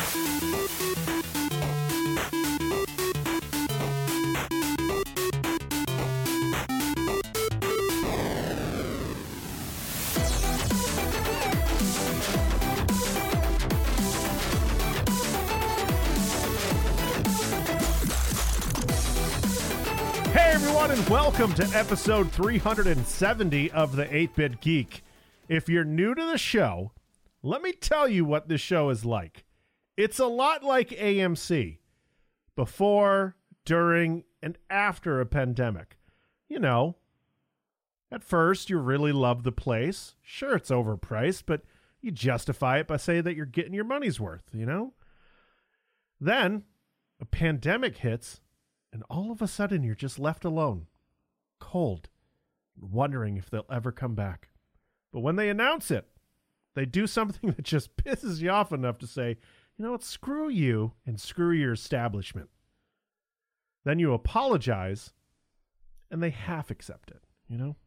And welcome to episode 370 of the 8-Bit Geek. If you're new to the show, let me tell you what this show is like. It's a lot like AMC. Before, during, and after a pandemic. You know, at first you really love the place. Sure, it's overpriced, but you justify it by saying that you're getting your money's worth, you know? Then, a pandemic hits, and all of a sudden, you're just left alone, cold, wondering if they'll ever come back. But when they announce it, they do something that just pisses you off enough to say, you know what, screw you and screw your establishment. Then you apologize, and they half accept it, you know?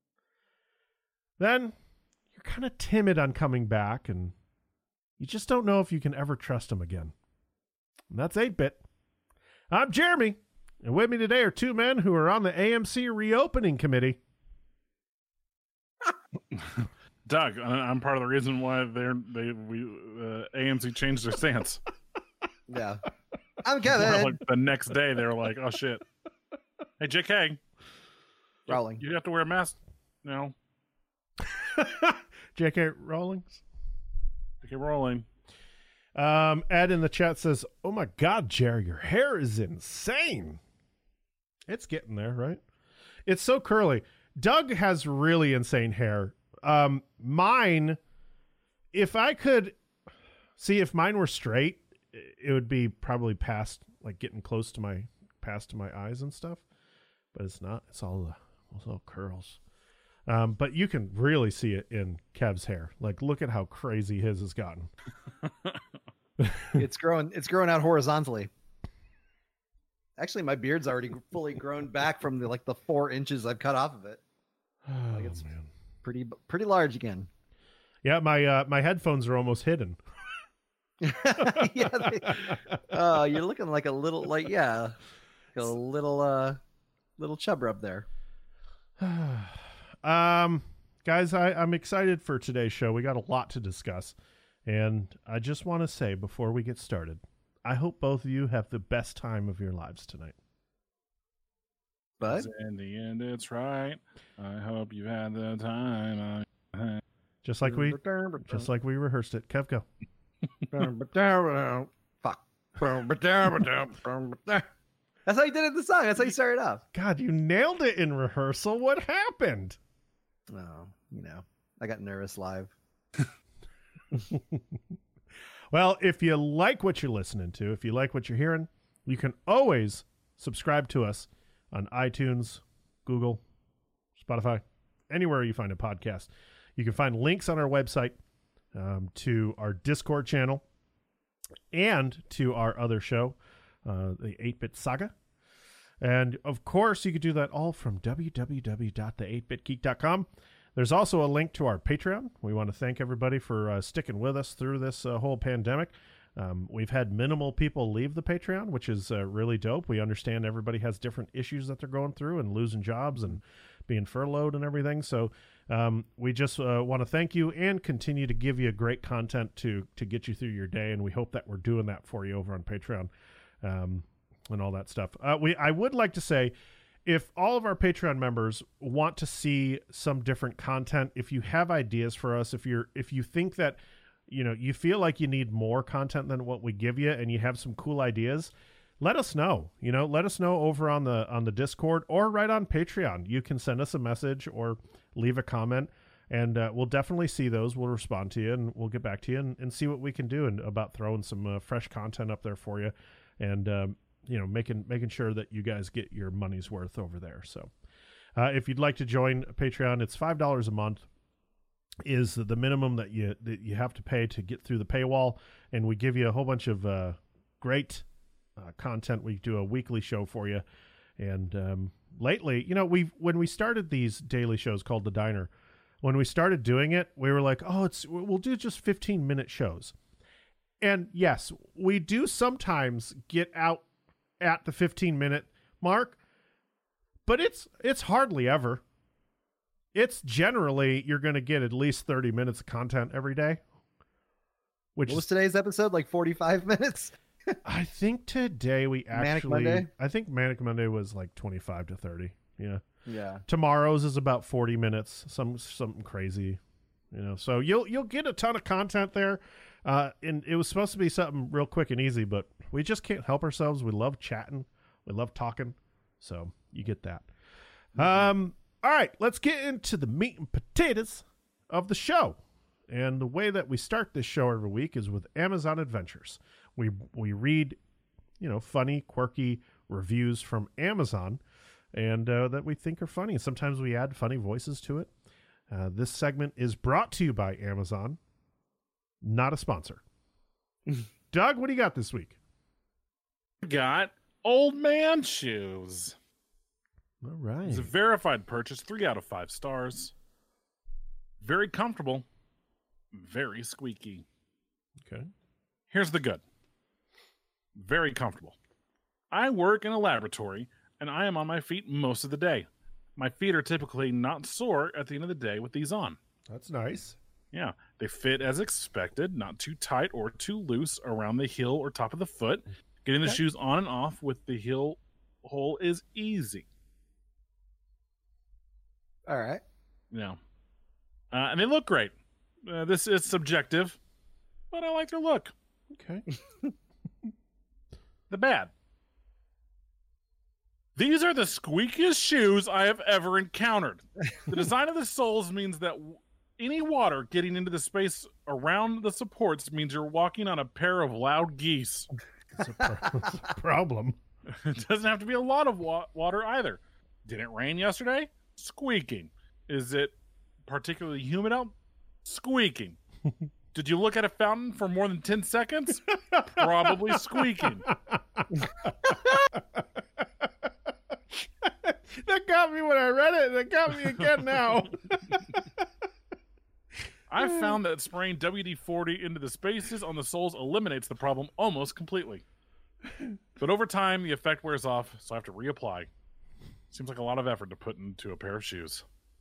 Then you're kind of timid on coming back, and you just don't know if you can ever trust them again. And that's 8-Bit. I'm Jeremy. And with me today are two men who are on the AMC reopening committee. Doug, I'm part of the reason why AMC changed their stance. Yeah. I'm Kevin. Like the next day, they were like, oh, shit. Hey, JK. Rowling. You have to wear a mask now. JK Rawlings? JK Rowling. Ed in the chat says, oh my God, Jerry, your hair is insane. It's getting there, right? It's so curly. Doug has really insane hair. Mine, if I could see, if mine were straight, it would be probably past, like getting close to my eyes and stuff, but it's not. It's all curls. But you can really see it in Kev's hair. Like, look at how crazy his has gotten. It's growing out horizontally. Actually, my beard's already fully grown back from the 4 inches I've cut off of it. Like it's man. pretty large again. Yeah, my headphones are almost hidden. Yeah, you're looking like a little little chub rub there. Guys, I'm excited for today's show. We got a lot to discuss, and I just want to say before we get started, I hope both of you have the best time of your lives tonight. But in the end, it's right. I hope you had the time. Just like we rehearsed it. Kev, go. Fuck. That's how you did it in the song. That's how you started off. God, you nailed it in rehearsal. What happened? Oh, I got nervous live. Well, if you like what you're listening to, if you like what you're hearing, you can always subscribe to us on iTunes, Google, Spotify, anywhere you find a podcast. You can find links on our website to our Discord channel and to our other show, the 8-Bit Saga. And, of course, you could do that all from www.the8bitgeek.com. There's also a link to our Patreon. We want to thank everybody for sticking with us through this whole pandemic. We've had minimal people leave the Patreon, which is really dope. We understand everybody has different issues that they're going through and losing jobs and being furloughed and everything. So we just want to thank you and continue to give you great content to get you through your day. And we hope that we're doing that for you over on Patreon and all that stuff. I would like to say, if all of our Patreon members want to see some different content, if you have ideas for us, if you think that, you feel like you need more content than what we give you and you have some cool ideas, let us know. Let us know over on the Discord or right on Patreon. You can send us a message or leave a comment, and we'll definitely see those. We'll respond to you, and we'll get back to you and see what we can do about throwing some fresh content up there for you, and making sure that you guys get your money's worth over there. So if you'd like to join Patreon, it's $5 a month is the minimum that you have to pay to get through the paywall, and we give you a whole bunch of great content. We do a weekly show for you, and lately, when we started these daily shows called The Diner, when we started doing it, we were like, we'll do just 15-minute shows. And yes, we do sometimes get out at the 15-minute mark, but it's hardly ever. It's generally you're going to get at least 30 minutes of content every day. Which What was today's episode? Like 45 minutes? I think today we actually Manic Monday? I think Manic Monday was like 25 to 30. Yeah. Yeah. Tomorrow's is about 40 minutes, something crazy, So you'll get a ton of content there. And it was supposed to be something real quick and easy, but we just can't help ourselves. We love chatting. We love talking. So you get that. All right, let's get into the meat and potatoes of the show. And the way that we start this show every week is with Amazon Adventures. We read, funny, quirky reviews from Amazon and that we think are funny. Sometimes we add funny voices to it. This segment is brought to you by Amazon, not a sponsor. Doug, what do you got this week? Got Old Man Shoes. All right. It's a verified purchase, 3 out of 5 stars. Very comfortable, very squeaky. Okay. Here's the good. Very comfortable. I work in a laboratory, and I am on my feet most of the day. My feet are typically not sore at the end of the day with these on. That's nice. Yeah, they fit as expected, not too tight or too loose around the heel or top of the foot. Getting the shoes on and off with the heel hole is easy. All right. Yeah. And they look great. This is subjective, but I like their look. Okay. The bad. These are the squeakiest shoes I have ever encountered. The design of the soles means that any water getting into the space around the supports means you're walking on a pair of loud geese. It's a problem. It doesn't have to be a lot of water either. Did it rain yesterday? Squeaking. Is it particularly humid out? Squeaking. Did you look at a fountain for more than 10 seconds? Probably squeaking. That got me when I read it. That got me again now. I found that spraying WD-40 into the spaces on the soles eliminates the problem almost completely. But over time, the effect wears off, so I have to reapply. Seems like a lot of effort to put into a pair of shoes.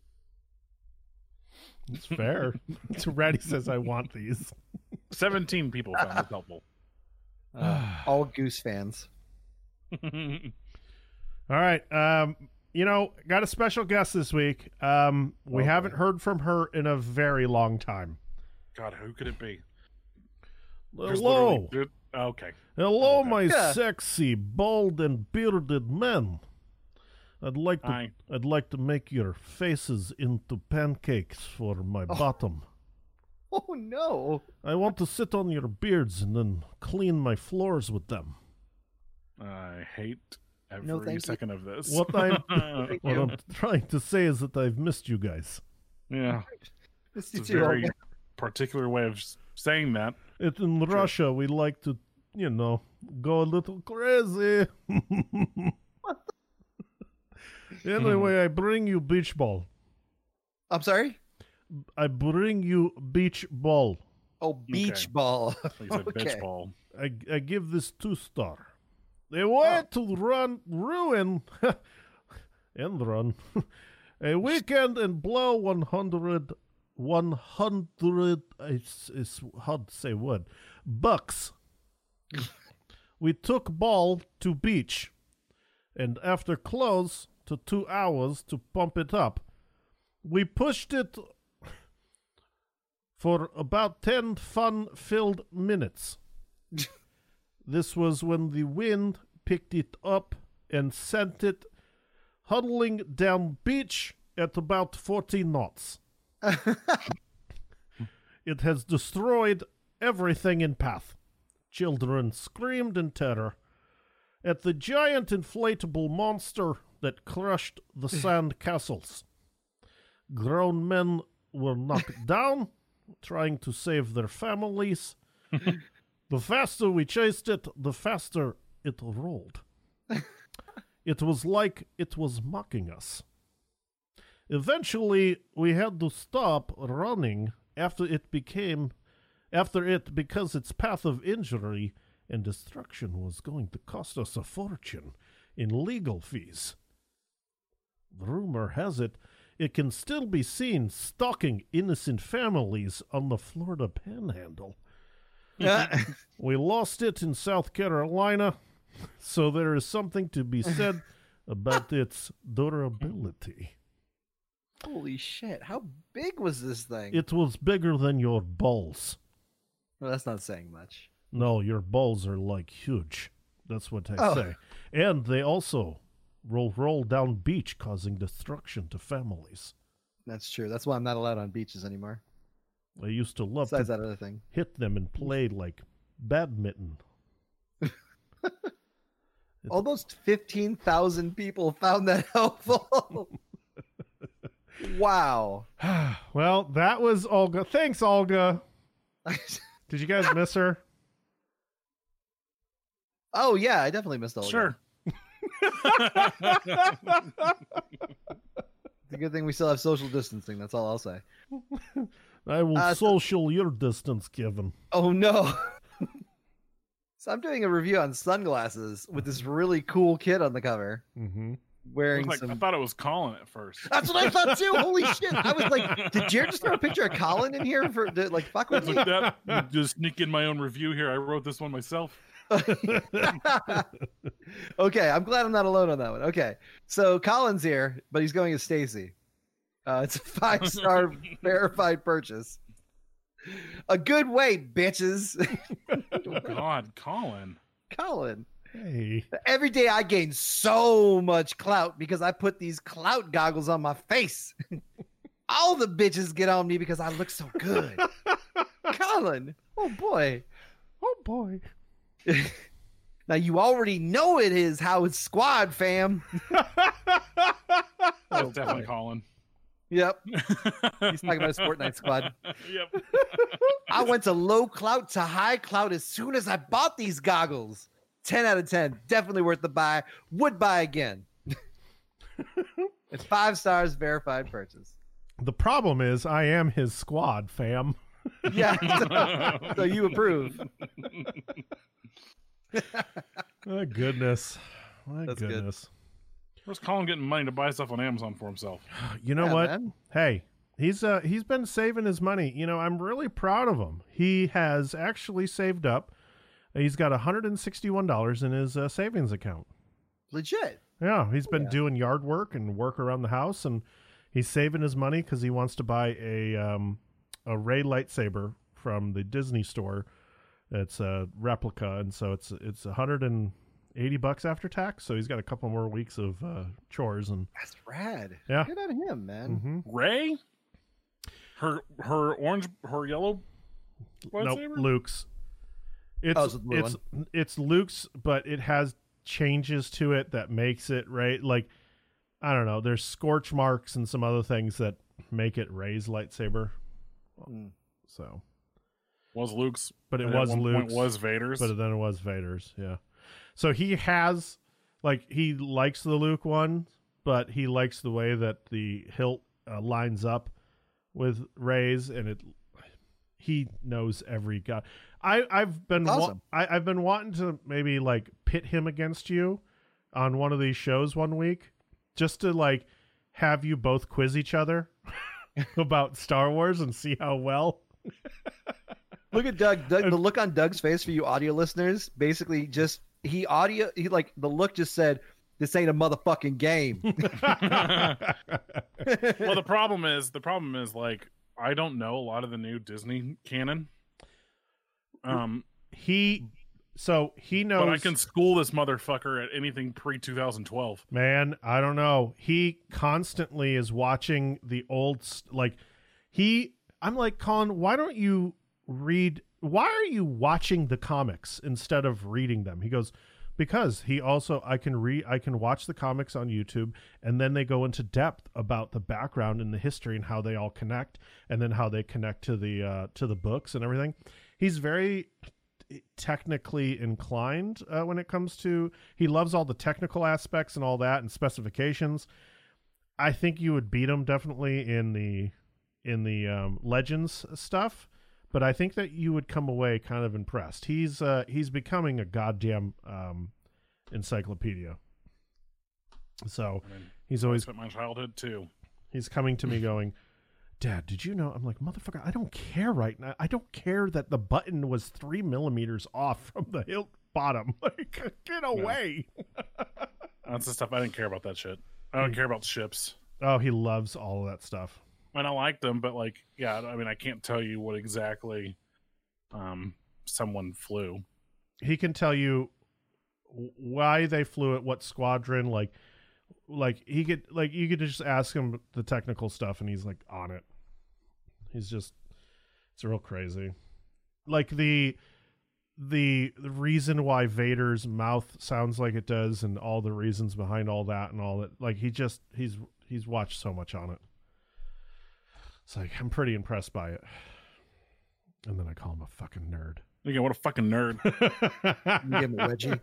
It's fair. So Ratty says, I want these. 17 people found this helpful. All Goose fans. All right. Got a special guest this week. We haven't heard from her in a very long time. God, who could it be? Hello. Okay. Hello, Okay. my sexy, bald, and bearded men. I'd like to make your faces into pancakes for my bottom. Oh, no. I want to sit on your beards and then clean my floors with them. I hate No, every thank you. second of this. What I'm trying to say is that I've missed you guys. Yeah. It's It's a very particular way of saying that. In Russia, we like to, go a little crazy. Anyway, I bring you beach ball. I'm sorry? I bring you beach ball. Oh, beach ball. He said Okay. bitch ball. I give this 2-star. A way to ruin and run a weekend and blow 100 is hard to say what bucks. We took ball to beach, and after close to 2 hours to pump it up, we pushed it for about 10 fun-filled minutes. This was when the wind picked it up and sent it huddling down beach at about 40 knots. It has destroyed everything in path. Children screamed in terror at the giant inflatable monster that crushed the sand castles. Grown men were knocked down, trying to save their families. The faster we chased it, the faster it rolled. It was like it was mocking us. Eventually, we had to stop running after it became after it because its path of injury and destruction was going to cost us a fortune in legal fees. Rumor has it, it can still be seen stalking innocent families on the Florida Panhandle. We lost it in South Carolina, so there is something to be said about its durability. Holy shit. How big was this thing? It was bigger than your balls. Well, that's not saying much. No, your balls are like huge. That's what I Oh. say. And they also roll down beach, causing destruction to families. That's true. That's why I'm not allowed on beaches anymore. I used to love Besides to that other thing. hit them and play like badminton. Almost 15,000 people found that helpful. Wow. Well, that was Olga. Thanks, Olga. Did you guys miss her? Oh, yeah, I definitely missed all of Sure. It's a good thing we still have social distancing. That's all I'll say. I will social your distance, Kevin. Oh, no. So I'm doing a review on sunglasses with this really cool kid on the cover Mm-hmm. wearing I some... thought it was Colin at first. That's what I thought too. Holy shit. I was like, did Jared just throw a picture of Colin in here for to, like fuck with me? Like that, just sneak in my own review here. I wrote this one myself. Okay, I'm glad I'm not alone on that one. Okay, so Colin's here, but he's going as Stacy. It's a 5-star verified purchase. A good way, bitches. God, Colin. Colin. Hey. Every day I gain so much clout because I put these clout goggles on my face. All the bitches get on me because I look so good. Colin. Oh boy. Oh, boy. Now you already know it is how it's squad, fam. That's definitely Colin. Yep. He's talking about a Sport Night squad. Yep. I went to low clout to high clout as soon as I bought these goggles. 10 out of 10. Definitely worth the buy. Would buy again. It's 5 stars, verified purchase. The problem is I am his squad, fam. Yeah. So you approve. My goodness. My That's good. goodness. Where's Colin getting money to buy stuff on Amazon for himself? You know Yeah, what? man. Hey, he's been saving his money. You know, I'm really proud of him. He has actually saved up. He's got $161 in his savings account. Legit. Yeah, he's been Yeah. doing yard work and work around the house, and he's saving his money because he wants to buy a Ray lightsaber from the Disney store. It's a replica, and so it's $180 after tax. So he's got a couple more weeks of chores, and That's rad. Yeah. Good on him, man. mhm. Ray? Her orange, her yellow Nope, lightsaber? Luke's. It's Oh, it's the blue it's Luke's, but it has changes to it that makes it right. Like, I don't know. There's scorch marks and some other things that make it Ray's lightsaber. Mm. So, Was Luke's. but it and was at one point Luke's. was Vader's. But then it was Vader's. Yeah. So he has, like, he likes the Luke one, but he likes the way that the hilt lines up with Ray's, and he knows every guy. I've been Awesome. I've been wanting to maybe like pit him against you on one of these shows one week, just to like have you both quiz each other about Star Wars and see how well. Look at Doug. The look on Doug's face for you audio listeners, basically just he like the look just said, "This ain't a motherfucking game." Well, the problem is like I don't know a lot of the new Disney canon. He knows. But I can school this motherfucker at anything pre 2012. Man, I don't know. He constantly is watching the old, I'm like, Colin, why don't you why are you watching the comics instead of reading them? He goes, because I can watch the comics on YouTube, and then they go into depth about the background and the history and how they all connect, and then how they connect to the books and everything. He's very technically inclined when it comes to, he loves all the technical aspects and all that and specifications. I think you would beat him definitely in the Legends stuff, but I think that you would come away kind of impressed. He's becoming a goddamn encyclopedia. So I mean, he's I always spent my childhood too. he's coming to me going, Dad, did you know? I'm like, motherfucker, I don't care right now. I don't care that the button was 3 millimeters off from the hilt bottom. Like, get away. That's the stuff I didn't care about. That shit. I don't care about ships. Oh, he loves all of that stuff. And I like them, but like, yeah, I mean, I can't tell you what exactly someone flew. He can tell you why they flew it, what squadron, like he could, like, you could just ask him the technical stuff and he's like on it. He's just, it's real crazy. Like the reason why Vader's mouth sounds like it does and all the reasons behind all that and all that, like he's watched so much on it. It's like, I'm pretty impressed by it. And then I call him a fucking nerd. Again, what a fucking nerd. You give him a wedgie.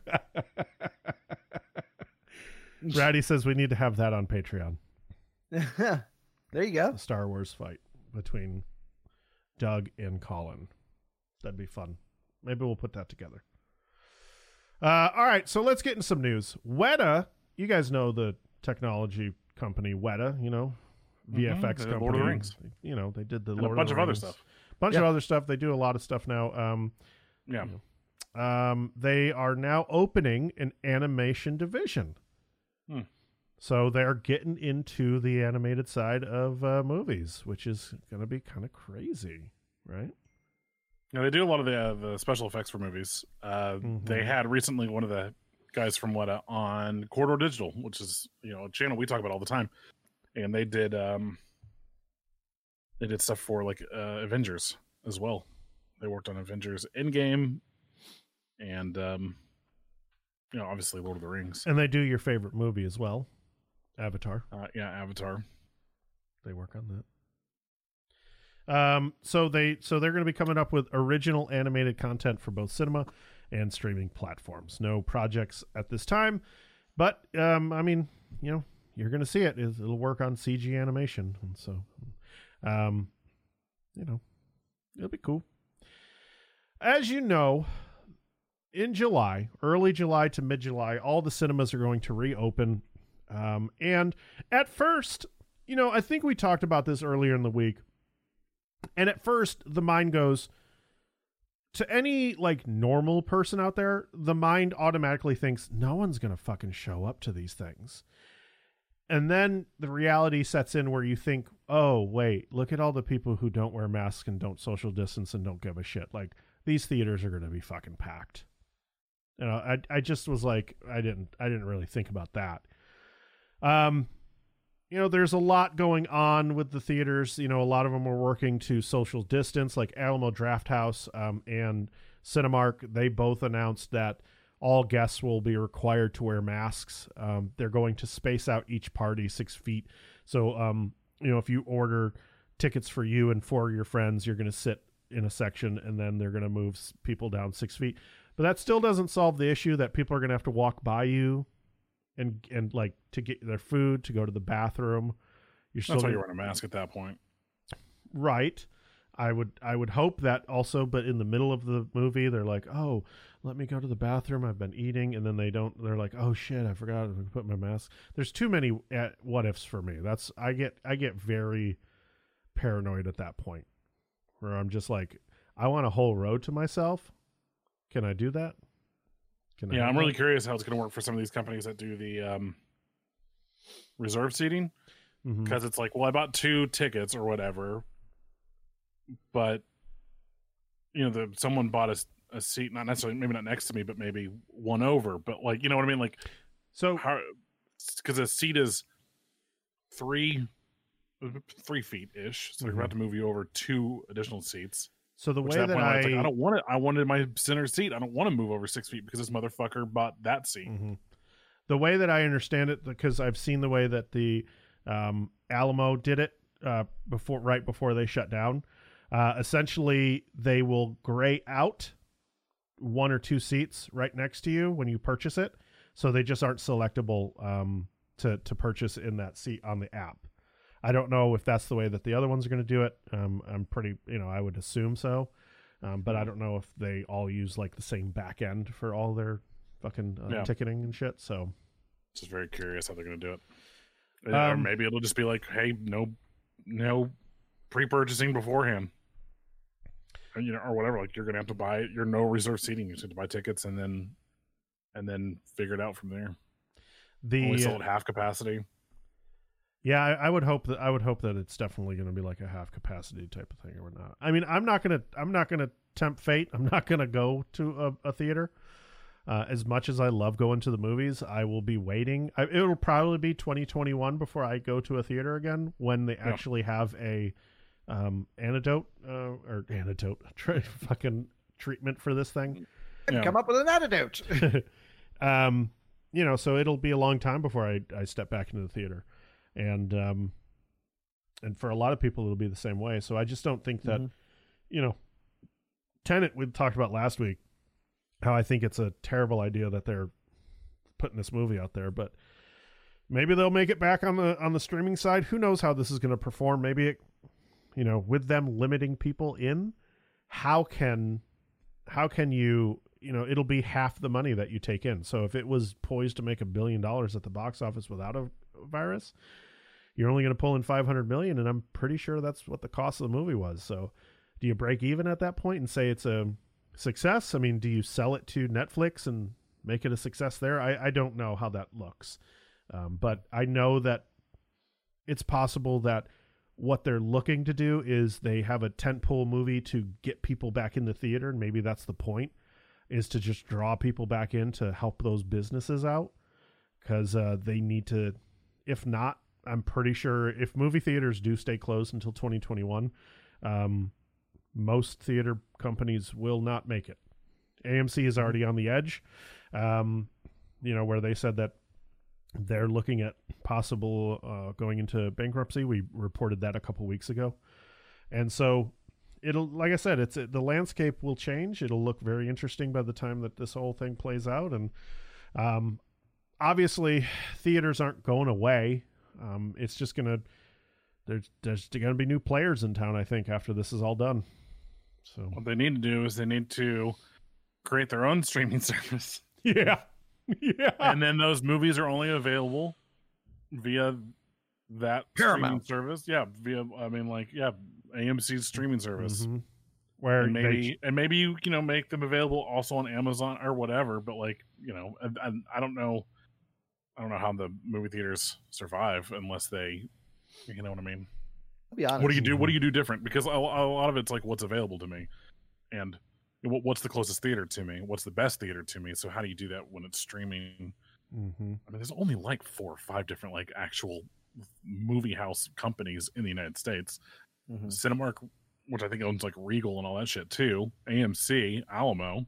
Ratty says we need to have that on Patreon. There you go. A Star Wars fight between Doug and Colin. That'd be fun. Maybe we'll put that together. All right, so let's get in some news. Weta, you guys know the technology company Weta, you know, VFX the company. Lord of the Rings. You know, they did the And Lord a bunch of of the other Rings. stuff. Bunch Yeah. of other stuff. They do a lot of stuff now. Yeah. They are now opening an animation division. So they're getting into the animated side of movies, which is going to be kind of crazy, right? Now, they do a lot of the special effects for movies. They had recently one of the guys from Weta on Corridor Digital, which is, you know, a channel we talk about all the time. And they did stuff for like Avengers as well. They worked on Avengers Endgame and you know, obviously Lord of the Rings. And they do your favorite movie as well, Avatar. Yeah, Avatar. They work on that. So they're going to be coming up with original animated content for both cinema and streaming platforms. No projects at this time, but I mean, you know, you're going to see it. It'll work on CG animation, and so, you know, it'll be cool. As you know, in July, early July to mid-July, all the cinemas are going to reopen. And at first, you know, I think we talked about this earlier in the week. And at first, the mind goes, to any, like, normal person out there, the mind automatically thinks, no one's going to fucking show up to these things. And then the reality sets in where you think, oh, wait, look at all the people who don't wear masks and don't social distance and don't give a shit. Like, these theaters are going to be fucking packed. You know, I just was like, I didn't really think about that. You know, there's a lot going on with the theaters. You know, a lot of them are working to social distance, like Alamo Drafthouse and Cinemark. They both announced that all guests will be required to wear masks. They're going to space out each party 6 feet. So, you know, if you order tickets for you and 4 of your friends, you're going to sit in a section and then they're going to move people down 6 feet. But that still doesn't solve the issue that people are going to have to walk by you and like to get their food, to go to the bathroom. You're still That's why you're wearing a mask at that point. right. I would hope that also, but in the middle of the movie, they're like, oh, let me go to the bathroom. I've been eating. And then they're like, oh shit, I forgot to put my mask. There's too many what ifs for me. I get very paranoid at that point where I'm just like, I want a whole road to myself. Can I do that? Yeah, I'm really curious how it's going to work for some of these companies that do the reserve seating. Because it's like, well, I bought 2 tickets or whatever, but you know, someone bought a seat, not necessarily, maybe not next to me, but maybe one over. But like, you know what I mean? Like, so because a seat is 3 feet ish, so they're about to move you over 2 additional seats. So the way that I was like, I don't want it. I wanted my center seat. I don't want to move over 6 feet because this motherfucker bought that seat. The way that I understand it, because I've seen the way that the Alamo did it right before they shut down. Essentially, they will gray out 1 or 2 seats right next to you when you purchase it, so they just aren't selectable to purchase in that seat on the app. I don't know if that's the way that the other ones are going to do it. I'm pretty, you know, I would assume so. But I don't know if they all use like the same back end for all their fucking ticketing and shit. So just very curious how they're going to do it. Or maybe it'll just be like, hey, no pre-purchasing beforehand. You know, or whatever. Like you're going to have to buy your no reserve seating. You have to buy tickets and then figure it out from there. Only sold half capacity. Yeah, I would hope that it's definitely going to be like a half capacity type of thing or not. I mean, I'm not gonna tempt fate. I'm not gonna go to a theater. As much as I love going to the movies, I will be waiting. It'll probably be 2021 before I go to a theater again when they actually have a fucking treatment for this thing. Come up with an antidote. You know, so it'll be a long time before I step back into the theater. And for a lot of people, it'll be the same way. So I just don't think that, you know, Tenet, we talked about last week, how I think it's a terrible idea that they're putting this movie out there, but maybe they'll make it back on the streaming side. Who knows how this is going to perform? Maybe it, you know, with them limiting people in, how can you, you know, it'll be half the money that you take in. So if it was poised to make $1 billion at the box office without a virus, you're only going to pull in 500 million, and I'm pretty sure that's what the cost of the movie was. So do you break even at that point and say it's a success? I mean, do you sell it to Netflix and make it a success there? I don't know how that looks, but I know that it's possible that what they're looking to do is they have a tentpole movie to get people back in the theater, and maybe that's the point, is to just draw people back in to help those businesses out, because they need to. If not, I'm pretty sure if movie theaters do stay closed until 2021, most theater companies will not make it. AMC is already on the edge, you know, where they said that they're looking at possible going into bankruptcy. We reported that a couple weeks ago. And so it'll, like I said, the landscape will change. It'll look very interesting by the time that this whole thing plays out. And obviously theaters aren't going away. It's just there's going to be new players in town, I think, after this is all done. So what they need to do is they need to create their own streaming service. Yeah. And then those movies are only available via that Paramount streaming service. Yeah, AMC's streaming service. Mm-hmm. Where maybe you know, make them available also on Amazon or whatever. But like, you know, I don't know how the movie theaters survive unless they, you know what I mean. I'll be honest. What do you do? What do you do different? Because a lot of it's like what's available to me, and what's the closest theater to me? What's the best theater to me? So how do you do that when it's streaming? Mm-hmm. I mean, there's only like 4 or 5 different like actual movie house companies in the United States. Mm-hmm. Cinemark, which I think owns like Regal and all that shit too. AMC, Alamo.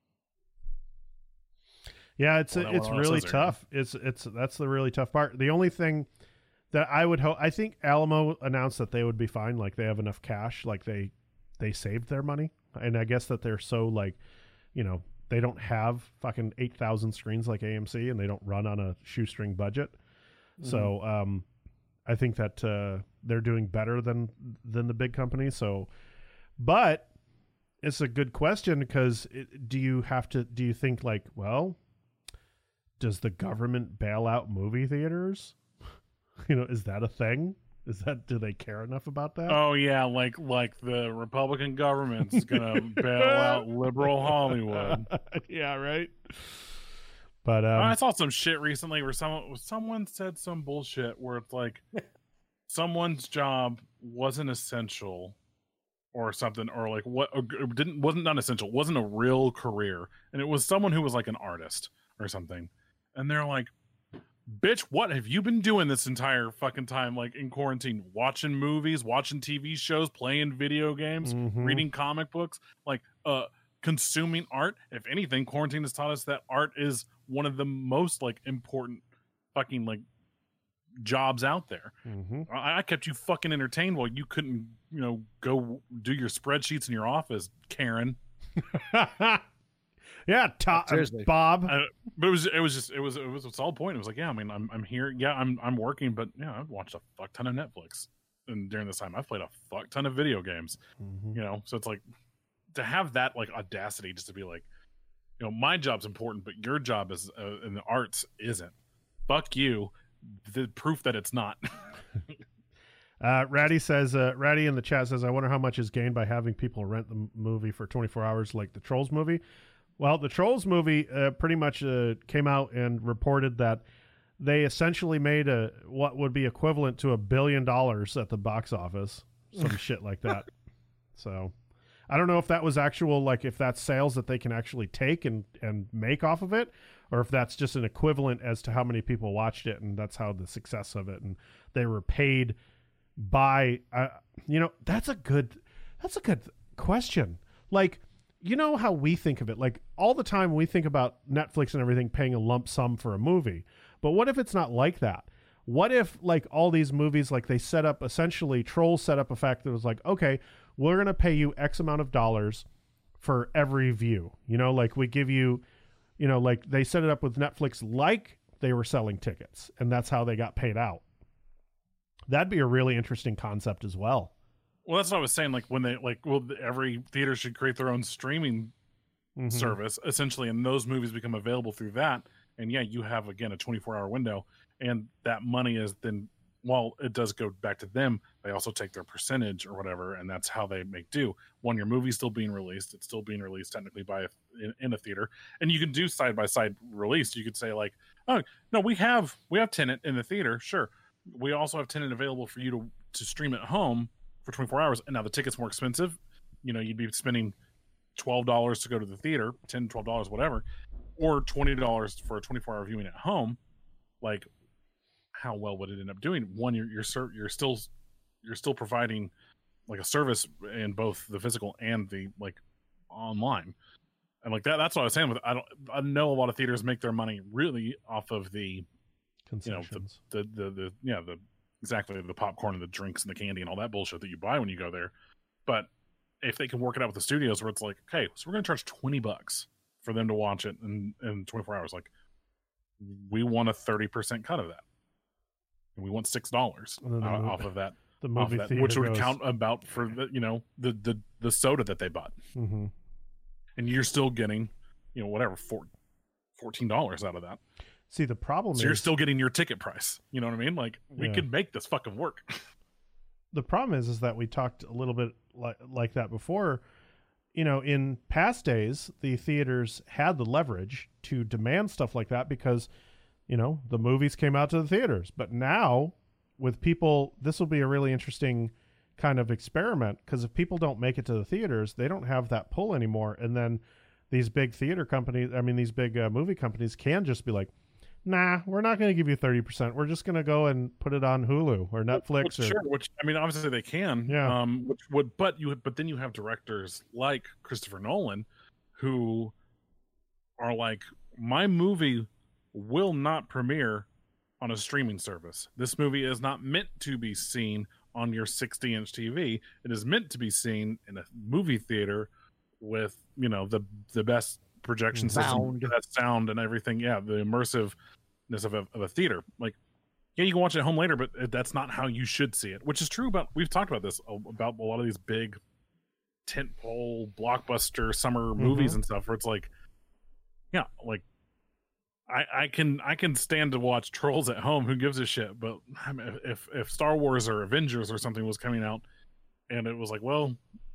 Yeah, it's really tough. It's that's the really tough part. The only thing that I would hope, I think Alamo announced that they would be fine. Like they have enough cash, like they saved their money. And I guess that they're so like, you know, they don't have fucking 8,000 screens like AMC, and they don't run on a shoestring budget. Mm-hmm. So I think that they're doing better than the big companies. So, but it's a good question, because do you think like, well, does the government bail out movie theaters? You know, is that a thing? Do they care enough about that? Oh yeah, like the Republican government's gonna bail out liberal Hollywood. Yeah, right. But I saw some shit recently where someone said some bullshit where it's like someone's job wasn't essential or something, or like wasn't not essential, wasn't a real career, and it was someone who was like an artist or something, and they're like, bitch, what have you been doing this entire fucking time, like in quarantine? Watching movies, watching TV shows, playing video games, mm-hmm. reading comic books, like consuming art. If anything, quarantine has taught us that art is one of the most like important fucking like jobs out there. Mm-hmm. I kept you fucking entertained while you couldn't, you know, go do your spreadsheets in your office, Karen. Yeah, Bob. But it was a solid point. It was like, yeah, I mean, I'm here. Yeah, I'm working, but yeah, I've watched a fuck ton of Netflix, and during this time, I've played a fuck ton of video games. Mm-hmm. You know, so it's like, to have that like audacity just to be like, you know, my job's important, but your job is in the arts isn't. Fuck you. The proof that it's not. Ratty says, Ratty in the chat says, I wonder how much is gained by having people rent the movie for 24 hours like the Trolls movie. Well, the Trolls movie pretty much came out and reported that they essentially made what would be equivalent to $1 billion at the box office. Some shit like that. So I don't know if that was actual, like if that's sales that they can actually take and make off of it, or if that's just an equivalent as to how many people watched it, and that's how the success of it, and they were paid by, that's a good question. Like, you know how we think of it, like all the time we think about Netflix and everything paying a lump sum for a movie, but what if it's not like that? What if like all these movies, like they set up essentially, Trolls set up a fact that was like, okay, we're going to pay you X amount of dollars for every view, like we give you, like they set it up with Netflix, like they were selling tickets, and that's how they got paid out. That'd be a really interesting concept as well. Well, that's what I was saying. Like when they every theater should create their own streaming service, essentially, and those movies become available through that. And yeah, you have again a 24-hour window, and that money is then, while it does go back to them, they also take their percentage or whatever, and that's how they make do. When your movie's still being released, it's still being released technically in a theater, and you can do side by side release. You could say like, oh no, we have Tenet in the theater, sure. We also have Tenet available for you to stream at home for 24 hours, and now the ticket's more expensive. You'd be spending $12 to go to the theater, $10, $12, whatever, or $20 for a 24-hour viewing at home. Like, how well would it end up doing? One, you're still providing like a service in both the physical and the like online, and like that's what I was saying. I know a lot of theaters make their money really off of the concessions. Exactly, the popcorn and the drinks and the candy and all that bullshit that you buy when you go there. But if they can work it out with the studios, where it's like, okay, so we're going to charge $20 for them to watch it in 24 hours, like we want a 30% cut of that, and we want $6 off of that. The movie theater, which would count about for the soda that they bought, and you're still getting whatever $14 out of that. See, the problem is you're still getting your ticket price. You know what I mean? Like we could make this fucking work. The problem is that we talked a little bit like that before. In past days, the theaters had the leverage to demand stuff like that because, the movies came out to the theaters. But now, with people, this will be a really interesting kind of experiment, because if people don't make it to the theaters, they don't have that pull anymore. And then these big theater companies, these big movie companies can just be like, nah, we're not going to give you 30%. We're just going to go and put it on Hulu or Netflix. Sure, obviously they can. Yeah. But then you have directors like Christopher Nolan who are like, my movie will not premiere on a streaming service. This movie is not meant to be seen on your 60-inch TV. It is meant to be seen in a movie theater with, the best projection system, that sound and everything. Yeah, the immersiveness of a theater. Like, yeah, you can watch it at home later, but that's not how you should see it. Which is true we've talked about this about a lot of these big tentpole blockbuster summer movies and stuff, where it's like, yeah, like I can stand to watch Trolls at home. Who gives a shit? But if Star Wars or Avengers or something was coming out, and it was like, well,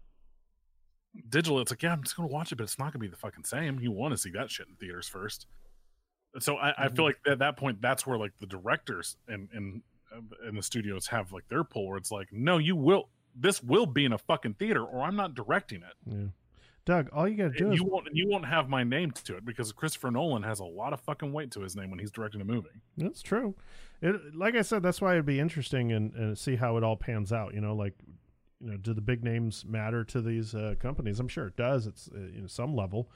digital, it's like, yeah, I'm just gonna watch it, but it's not gonna be the fucking same. You want to see that shit in theaters first. So I feel like at that point, that's where like the directors and the studios have like their pull, where it's like, no, this will be in a fucking theater, or I'm not directing it. Yeah. Doug, all you gotta do is you won't have my name to it, because Christopher Nolan has a lot of fucking weight to his name when he's directing a movie. That's true. Like I said, that's why it'd be interesting and see how it all pans out. Do the big names matter to these companies? I'm sure it does. It's some level.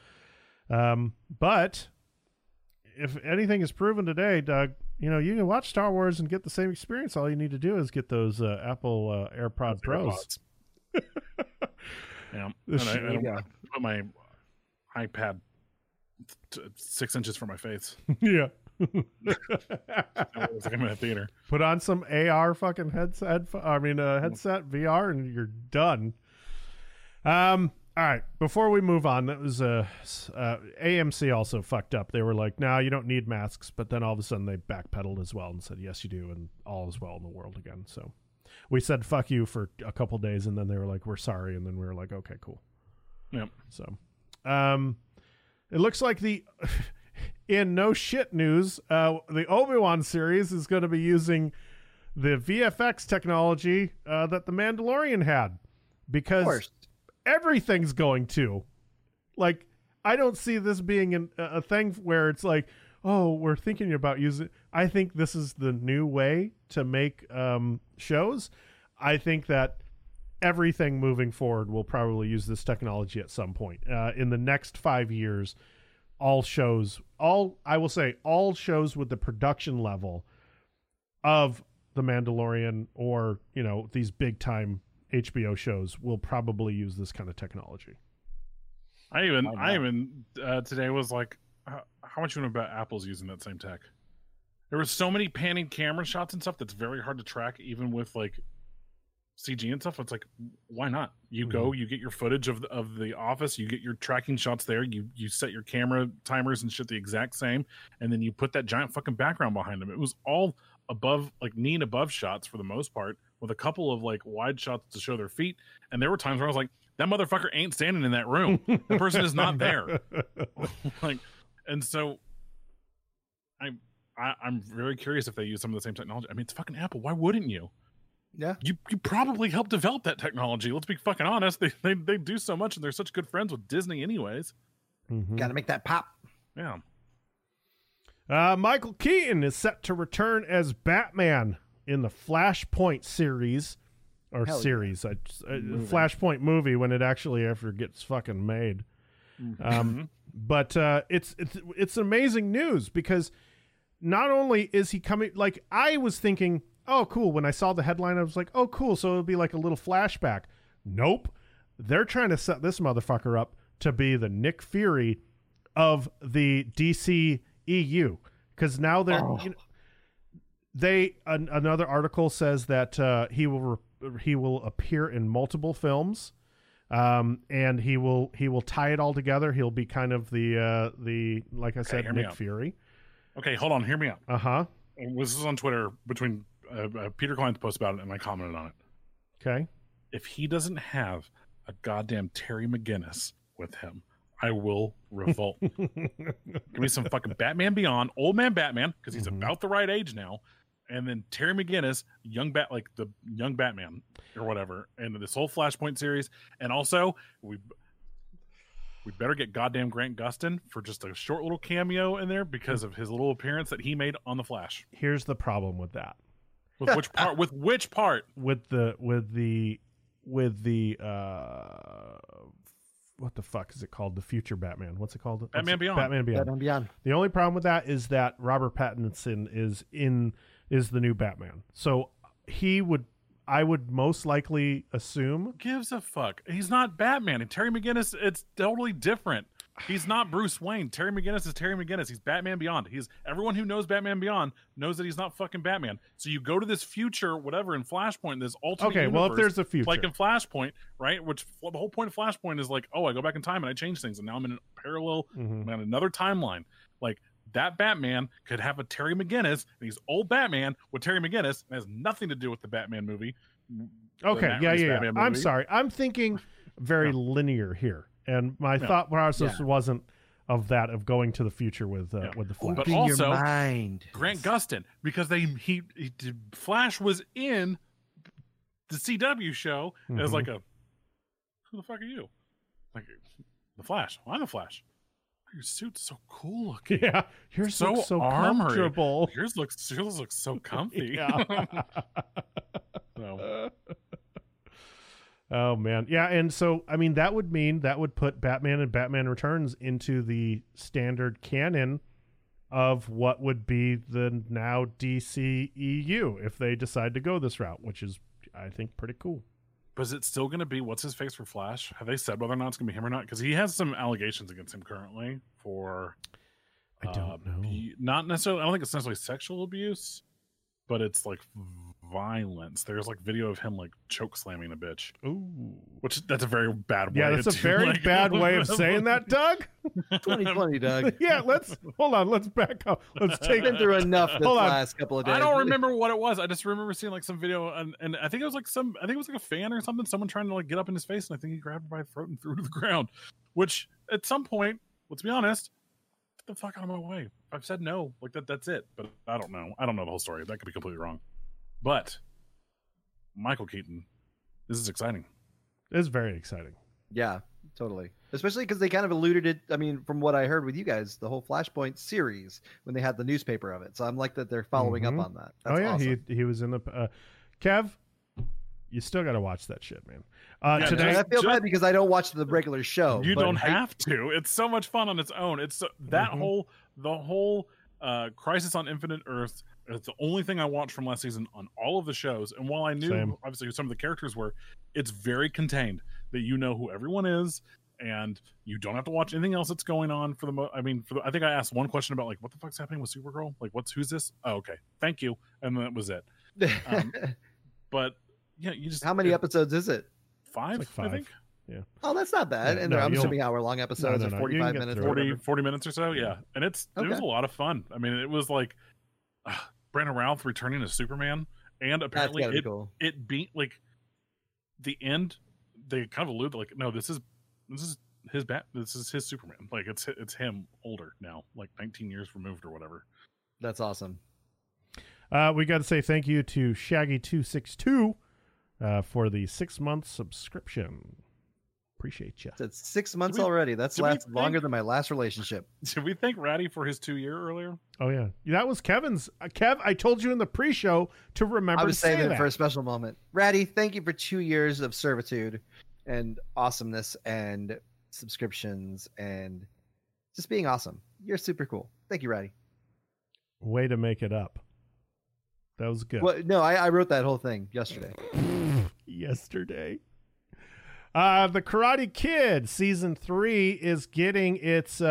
But if anything is proven today, Doug, you can watch Star Wars and get the same experience. All you need to do is get those Apple AirPod Pros. Yeah, and I put my iPad 6 inches from my face. Yeah. It's like I'm in a theater. Put on some AR fucking headset VR, and you're done. All right, before we move on, that was AMC also fucked up. They were like, "No, you don't need masks," but then all of a sudden they backpedaled as well and said, "Yes, you do," and all is well in the world again. So we said "fuck you" for a couple days, and then they were like, "We're sorry," and then we were like, "Okay, cool." Yep. So, it looks like in no shit news, the Obi-Wan series is going to be using the VFX technology that the Mandalorian had, because everything's going to. Like, I don't see this being a thing where it's like, oh, we're thinking about using. I think this is the new way to make shows. I think that everything moving forward will probably use this technology at some point. In the next 5 years, all shows with the production level of The Mandalorian or, these big time HBO shows will probably use this kind of technology. I even today was like, how much you know about Apple's using that same tech? There were so many panning camera shots and stuff that's very hard to track, even with like CG and stuff. It's like, why not? You go, you get your footage of the office, you get your tracking shots there, you set your camera timers and shit the exact same, and then you put that giant fucking background behind them. It was all above, like knee and above shots for the most part, with a couple of like wide shots to show their feet. And there were times where I was like, that motherfucker ain't standing in that room. The person is not there. Like, and so I'm very curious if they use some of the same technology. I mean, it's fucking Apple. Why wouldn't you? Yeah. You probably helped develop that technology. Let's be fucking honest. They do so much, and they're such good friends with Disney anyways. Got to make that pop. Yeah. Michael Keaton is set to return as Batman in the Flashpoint series. Or Hell series. Flashpoint movie when it actually ever gets fucking made. But it's amazing news, because not only is he coming, like, I was thinking, oh, cool. When I saw the headline, I was like, oh, cool. So it'll be like a little flashback. Nope. They're trying to set this motherfucker up to be the Nick Fury of the DC EU. Because now they're, another article says that he will appear in multiple films, and he will tie it all together. He'll be kind of the like I said, Nick Fury. Okay, hold on. Hear me out. Uh-huh. This is on Twitter between Peter Klein's post about it, and I commented on it. Okay. If he doesn't have a goddamn Terry McGinnis with him, I will revolt. Give me some fucking Batman Beyond, old man Batman, because he's about the right age now, and then Terry McGinnis, like the young Batman or whatever, and this whole Flashpoint series. And also, we better get goddamn Grant Gustin for just a short little cameo in there because of his little appearance that he made on the Flash. Here's the problem with that. With which part? With which part? With the what the fuck is it called? The future Batman. What's it called? Batman Beyond. Batman Beyond. The only problem with that is that Robert Pattinson is the new Batman. So I would most likely assume. Who gives a fuck? He's not Batman. And Terry McGinnis, it's totally different. He's not Bruce Wayne. Terry McGinnis is Terry McGinnis. He's Batman Beyond. Everyone who knows Batman Beyond knows that he's not fucking Batman. So you go to this future, whatever, in Flashpoint, this alternate universe. Well, if there's a future, like in Flashpoint, right? Which the whole point of Flashpoint is like, oh, I go back in time and I change things, and now I'm in a parallel, I'm in another timeline. Like, that Batman could have a Terry McGinnis, and he's old Batman with Terry McGinnis, and has nothing to do with the Batman movie. Okay, yeah. I'm sorry. I'm thinking very linear here. And my thought process wasn't of going to the future with the Flash. But also, Grant Gustin, because he Flash was in the CW show as like who the fuck are you? Like, the Flash. Well, I'm the Flash. Your suit's so cool looking. Yeah, yours so looks so comfortable. Yours looks so comfy. Oh man, yeah, and so I mean that would put Batman and Batman Returns into the standard canon of what would be the now DC EU if they decide to go this route, which is, I think, pretty cool. But is it still going to be what's his face for Flash? Have they said whether or not it's going to be him or not? Because he has some allegations against him currently for. I don't know. Not necessarily. I don't think it's necessarily sexual abuse, but it's like violence. There's like video of him like choke slamming a bitch, Ooh. which that's a very bad way. Yeah, that's a to, very like, bad way of saying that, Doug. 2020, Doug. Yeah, hold on. Let's back up. Let's take Been through enough this Hold on. last couple of days. I don't remember what it was. I just remember seeing like some video, and I think it was like a fan or something. Someone trying to like get up in his face, and I think he grabbed her by the throat and threw her to the ground. Which at some point, let's be honest, get the fuck out of my way. I've said no, like that's it. But I don't know. I don't know the whole story. That could be completely wrong. But Michael Keaton, this is exciting. It's very exciting. Yeah, totally. Especially because they kind of alluded it. I mean, from what I heard with you guys, the whole Flashpoint series when they had the newspaper of it. So I'm like that they're following up on that. That's awesome. he was in the Kev. You still got to watch that shit, man. Yeah, Today, And I feel bad because I don't watch the regular show. You but don't have to. It's so much fun on its own. It's that the whole Crisis on Infinite Earths. It's the only thing I watched from last season on all of the shows. And while I knew Same. obviously who some of the characters were, it's very contained that you know who everyone is, and you don't have to watch anything else that's going on for the. I think I asked one question about like what the fuck's happening with Supergirl. Like who's this? Oh, okay, thank you, and that was it. But yeah, you just How many episodes is it? 5, like 5. I think. Oh, that's not bad. Yeah, and no, I'm you'll- assuming hour-long episodes no, or no, you 45 can get minutes. through or it. 40, whatever. 40 minutes or so, yeah. And it was Okay. a lot of fun. I mean, it was like Brandon Routh returning as Superman, and That's apparently gotta be cool. it beat like the end. They kind of alluded like, no, this is his Superman. Like it's him older now, like 19 years removed or whatever. That's awesome. we got to say thank you to Shaggy262 for the 6-month subscription. Appreciate you. It's 6 months we- already. That's do we lasted think- longer than my last relationship. Did we thank Ratty for his 2-year earlier? Oh yeah, that was Kevin's. Kev, I told you in the pre-show to remember I was to say saving it that. for a special moment. Ratty, thank you for 2 years of servitude and awesomeness and subscriptions and just being awesome. You're super cool. Thank you, Ratty. Way to make it up. That was good. Well, no, I wrote that whole thing yesterday. Yesterday. The Karate Kid season 3 is getting its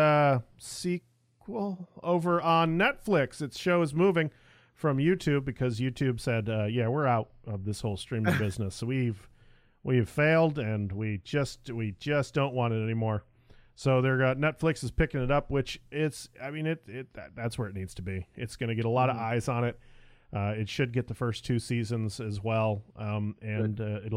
sequel over on Netflix. Its show is moving from YouTube because YouTube said, "Yeah, we're out of this whole streaming business. We've failed, and we just don't want it anymore." So Netflix is picking it up, which that's where it needs to be. It's going to get a lot of eyes on it. It should get the first 2 seasons as well, and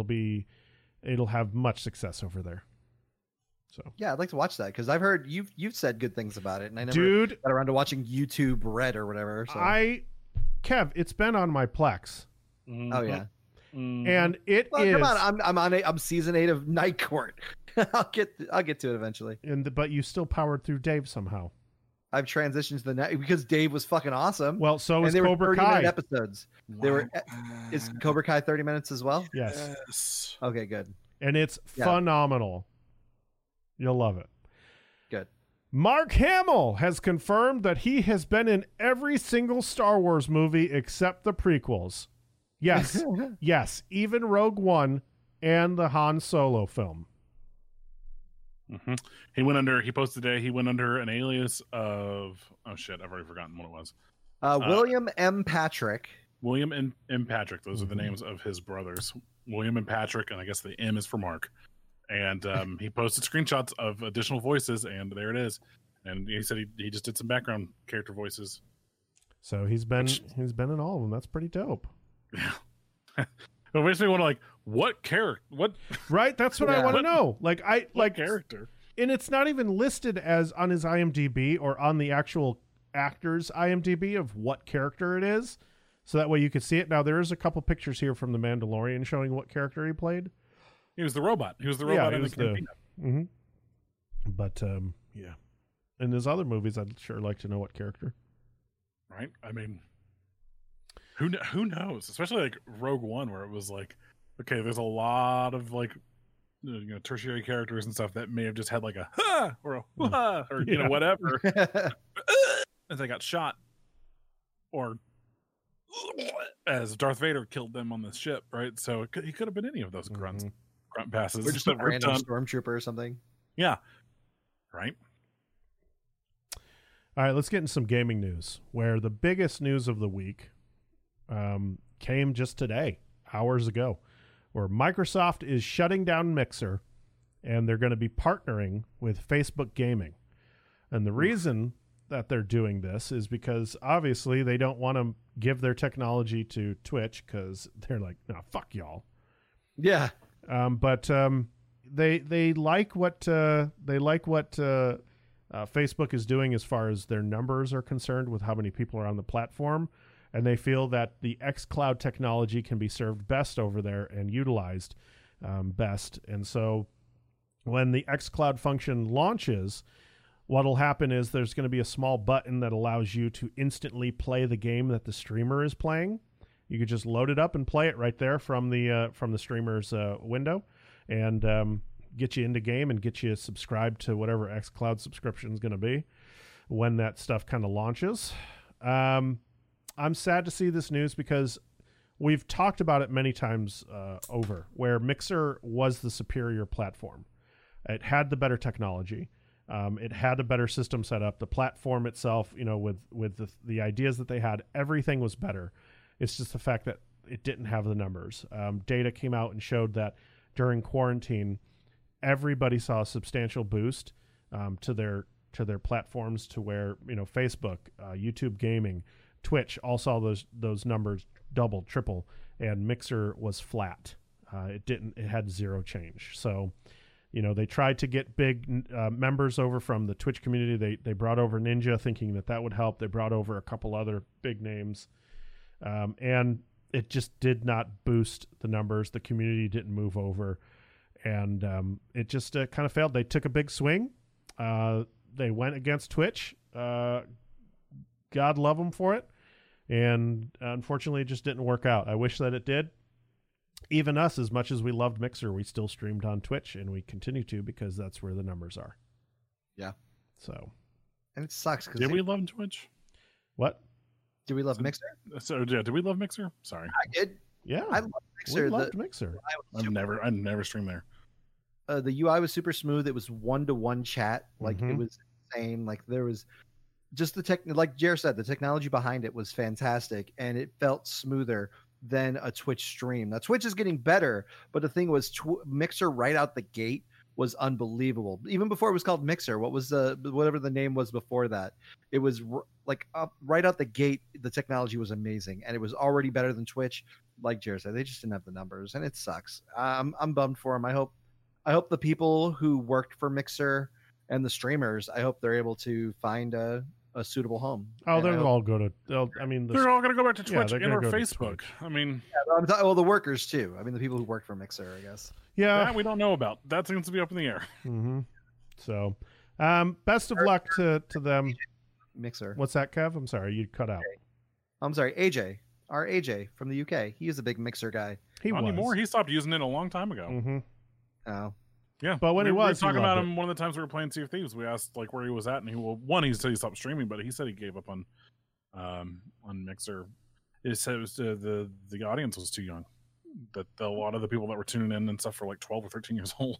it'll have much success over there. So Yeah, I'd like to watch that because I've heard you've said good things about it, and I never dude, got around to watching YouTube Red or whatever. So. Kev, it's been on my Plex, Oh yeah. and it Well, is. come on, I'm season 8 of Night Court. I'll get to it eventually. But you still powered through Dave somehow. I've transitioned to the night because Dave was fucking awesome. Well, so and is they were Cobra 30-minute Kai. episodes. They were. Is Cobra Kai 30 minutes as well? Yes, Yes. Okay, good. and it's Yeah. phenomenal. You'll love it. Good. Mark Hamill has confirmed that he has been in every single Star Wars movie except the prequels. Yes, yes, even Rogue One and the Han Solo film. Mm-hmm. He posted today, he went under an alias of, oh shit, I've already forgotten what it was. William M. Patrick. William and Patrick. Those are the Mhm. names of his brothers. William and Patrick, and I guess the M is for Mark. And he posted screenshots of additional voices, and there it is. And he said he just did some background character voices. So he's been in all of them. That's pretty dope. Yeah. It makes me want to what character? What Right? That's what I Yeah. want to know. Like character? and it's not even listed as on his IMDb or on the actual actor's IMDb of what character it is. So that way you could see it. Now there is a couple pictures here from The Mandalorian showing what character he played. He was the robot. He was the Yeah, robot he in was the cantina. Mm-hmm. But yeah, in his other movies, I'd sure like to know what character. Right? I mean, who knows? Especially like Rogue One, where it was like, okay, there's a lot of tertiary characters and stuff that may have just had like a ha or a ha or Yeah. whatever as they got shot, or as Darth Vader killed them on the ship, right? So he could have been any of those grunt passes. Or just a that were random done. stormtrooper or something. Yeah, right. All right, let's get into some gaming news. Where the biggest news of the week came just today, hours ago, where Microsoft is shutting down Mixer, and they're going to be partnering with Facebook Gaming. And the reason that they're doing this is because obviously they don't want to give their technology to Twitch because they're like, no, fuck y'all. Yeah. But they like what Facebook is doing as far as their numbers are concerned with how many people are on the platform, and they feel that the xCloud technology can be served best over there and utilized best. And so when the xCloud function launches, what'll happen is there's going to be a small button that allows you to instantly play the game that the streamer is playing. You could just load it up and play it right there from the streamer's window, and get you into game and get you subscribed to whatever xCloud subscription is going to be when that stuff kind of launches. I'm sad to see this news because we've talked about it many times over, where Mixer was the superior platform. It had the better technology. It had a better system set up. The platform itself, with the ideas that they had, everything was better. It's just the fact that it didn't have the numbers. Data came out and showed that during quarantine, everybody saw a substantial boost to their platforms, to where Facebook, YouTube Gaming, Twitch all saw those numbers double, triple, and Mixer was flat. It had zero change. So, they tried to get big members over from the Twitch community. They brought over Ninja, thinking that would help. They brought over a couple other big names, and it just did not boost the numbers. The community didn't move over, and it just kind of failed. They took a big swing. They went against Twitch. God love them for it. And unfortunately, it just didn't work out. I wish that it did. Even us, as much as we loved Mixer, we still streamed on Twitch, and we continue to because that's where the numbers are. Yeah. So. And it sucks. Did we love Twitch? What? Did we love Mixer? So yeah, did we love Mixer? Sorry. I did. Yeah. I love Mixer. We loved Mixer. I've never streamed there. The UI was super smooth. It was 1-to-1 chat. Like Mm-hmm. It was insane. Like there was just like Jared said, the technology behind it was fantastic, and it felt smoother than a Twitch stream. Now Twitch is getting better, but the thing was Mixer right out the gate was unbelievable. Even before it was called Mixer, whatever the name was before that, it was right out the gate. The technology was amazing, and it was already better than Twitch. Like Jared said, they just didn't have the numbers, and it sucks. I'm bummed for them. I hope the people who worked for Mixer and the streamers, I hope they're able to find a suitable home. Oh, they're all go to. They're all going to go back to Twitch and or Facebook. I mean, I'm talking, well, the workers too. I mean, the people who work for Mixer, I guess. Yeah, that we don't know about. That seems to be up in the air. Mm-hmm. So, best of luck to them. Mixer. What's that, Kev? I'm sorry, you cut out. I'm sorry, AJ. Our AJ from the UK. He is a big Mixer guy. Not anymore. He stopped using it a long time ago. Mm-hmm. Oh. Yeah, but when we were he talking about him one of the times we were playing Sea of Thieves, we asked like where he was at, and he said he stopped streaming, but he said he gave up on Mixer. It said it was the audience was too young. That a lot of the people that were tuning in and stuff were like 12 or 13 years old.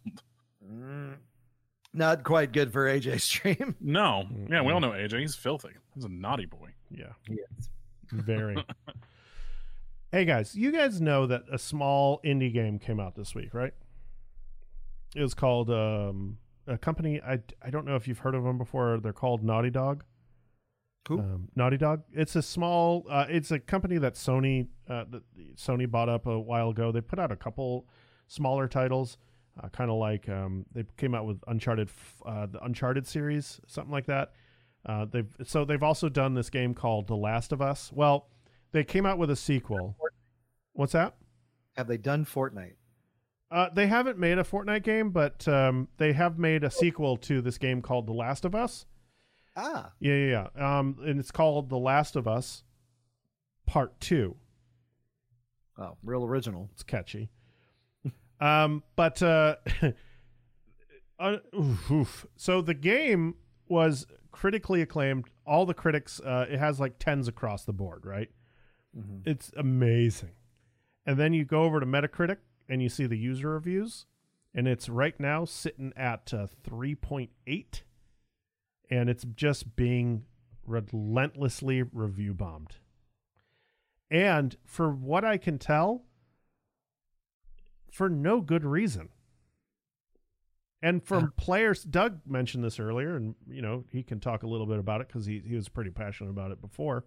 Not quite good for AJ's stream. No, yeah, we all know AJ. He's filthy. He's a naughty boy. Yeah, he is. Very. Hey guys, you guys know that a small indie game came out this week, right? It was called a company. I don't know if you've heard of them before. They're called Naughty Dog. Who? Naughty Dog. It's a small. It's a company that Sony bought up a while ago. They put out a couple smaller titles, kind of like they came out with Uncharted, the Uncharted series, something like that. They've also done this game called The Last of Us. Well, they came out with a sequel. What's that? Have they done Fortnite? They haven't made a Fortnite game, but they have made a sequel to this game called The Last of Us. Ah. Yeah. And it's called The Last of Us Part 2. Oh, real original. It's catchy. But so the game was critically acclaimed. All the critics, it has like 10s across the board, right? Mm-hmm. It's amazing. And then you go over to Metacritic and you see the user reviews, and it's right now sitting at 3.8, and it's just being relentlessly review bombed. And for what I can tell, for no good reason. And from players, Doug mentioned this earlier, and he can talk a little bit about it because he was pretty passionate about it before.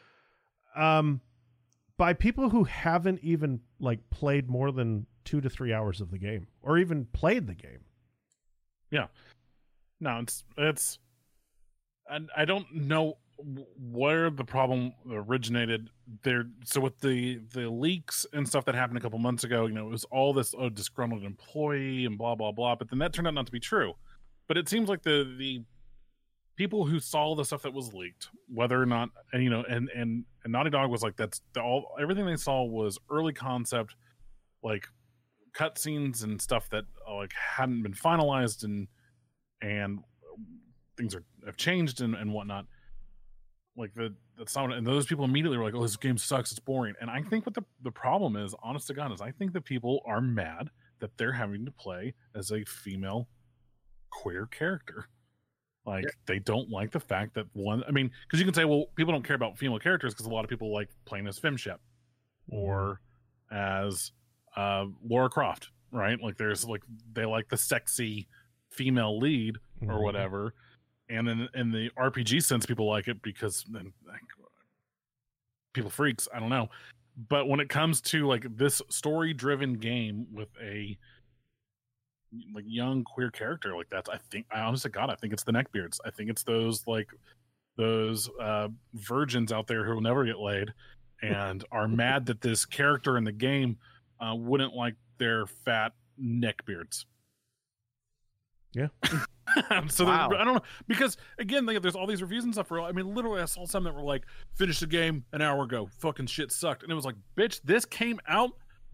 By people who haven't even played more than 2 to 3 hours of the game, or even played the game. Yeah, no, it's, and I don't know where the problem originated there. So with the leaks and stuff that happened a couple months ago, it was all this disgruntled employee and blah blah blah, but then that turned out not to be true. But it seems like the people who saw the stuff that was leaked, whether or not, and Naughty Dog was like, everything they saw was early concept, cutscenes and stuff that hadn't been finalized, and things have changed and whatnot. The sound, and those people immediately were like, "Oh, this game sucks. It's boring." And I think what the problem is, honest to God, is I think that people are mad that they're having to play as a female queer character. They don't like the fact that because you can say, well, people don't care about female characters because a lot of people like playing as Femshep or as Lara Croft, right? There's they like the sexy female lead or whatever. And then in the RPG sense, people like it because then people freaks. I don't know. But when it comes to this story-driven game with a young queer character like that, I honestly God, I think it's the neckbeards. I think it's those virgins out there who will never get laid and are mad that this character in the game wouldn't like their fat neckbeards. Yeah. So wow. I don't know, because again, there's all these reviews and stuff. Literally, I saw some that were like, "Finished the game an hour ago. Fucking shit sucked," and it was like, "Bitch, this came out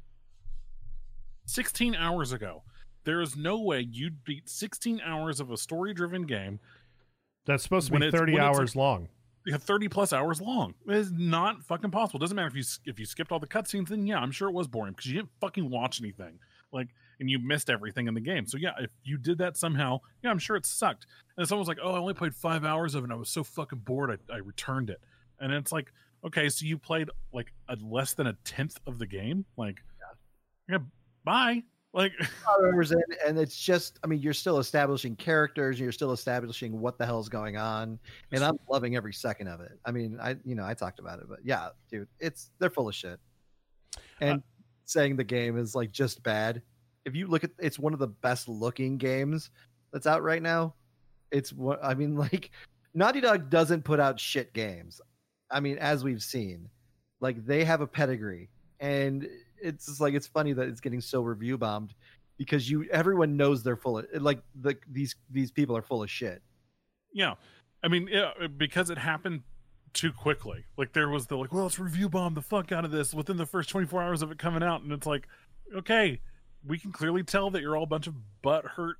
16 hours ago. There is no way you'd beat 16 hours of a story-driven game that's supposed to be 30 hours long. 30 plus hours long. It is not fucking possible. It doesn't matter if you skipped all the cutscenes. Then yeah, I'm sure it was boring because you didn't fucking watch anything. And you missed everything in the game. So yeah, if you did that somehow, yeah, I'm sure it sucked. And someone's like, "Oh, I only played 5 hours of it and I was so fucking bored I returned it." And it's like, okay, so you played less than a tenth of the game? Yeah, bye. 5 hours in, and it's just, you're still establishing characters, and you're still establishing what the hell's going on, and I'm loving every second of it. I talked about it, but yeah, dude, they're full of shit. And saying the game is just bad. If you look at, it's one of the best looking games that's out right now. It's what Naughty Dog doesn't put out shit games. As we've seen, they have a pedigree, and it's just it's funny that it's getting so review bombed because everyone knows they're full of these people are full of shit. Yeah, because it happened too quickly. There was the well, let's review bomb the fuck out of this within the first 24 hours of it coming out, and it's okay, we can clearly tell that you're all a bunch of butthurt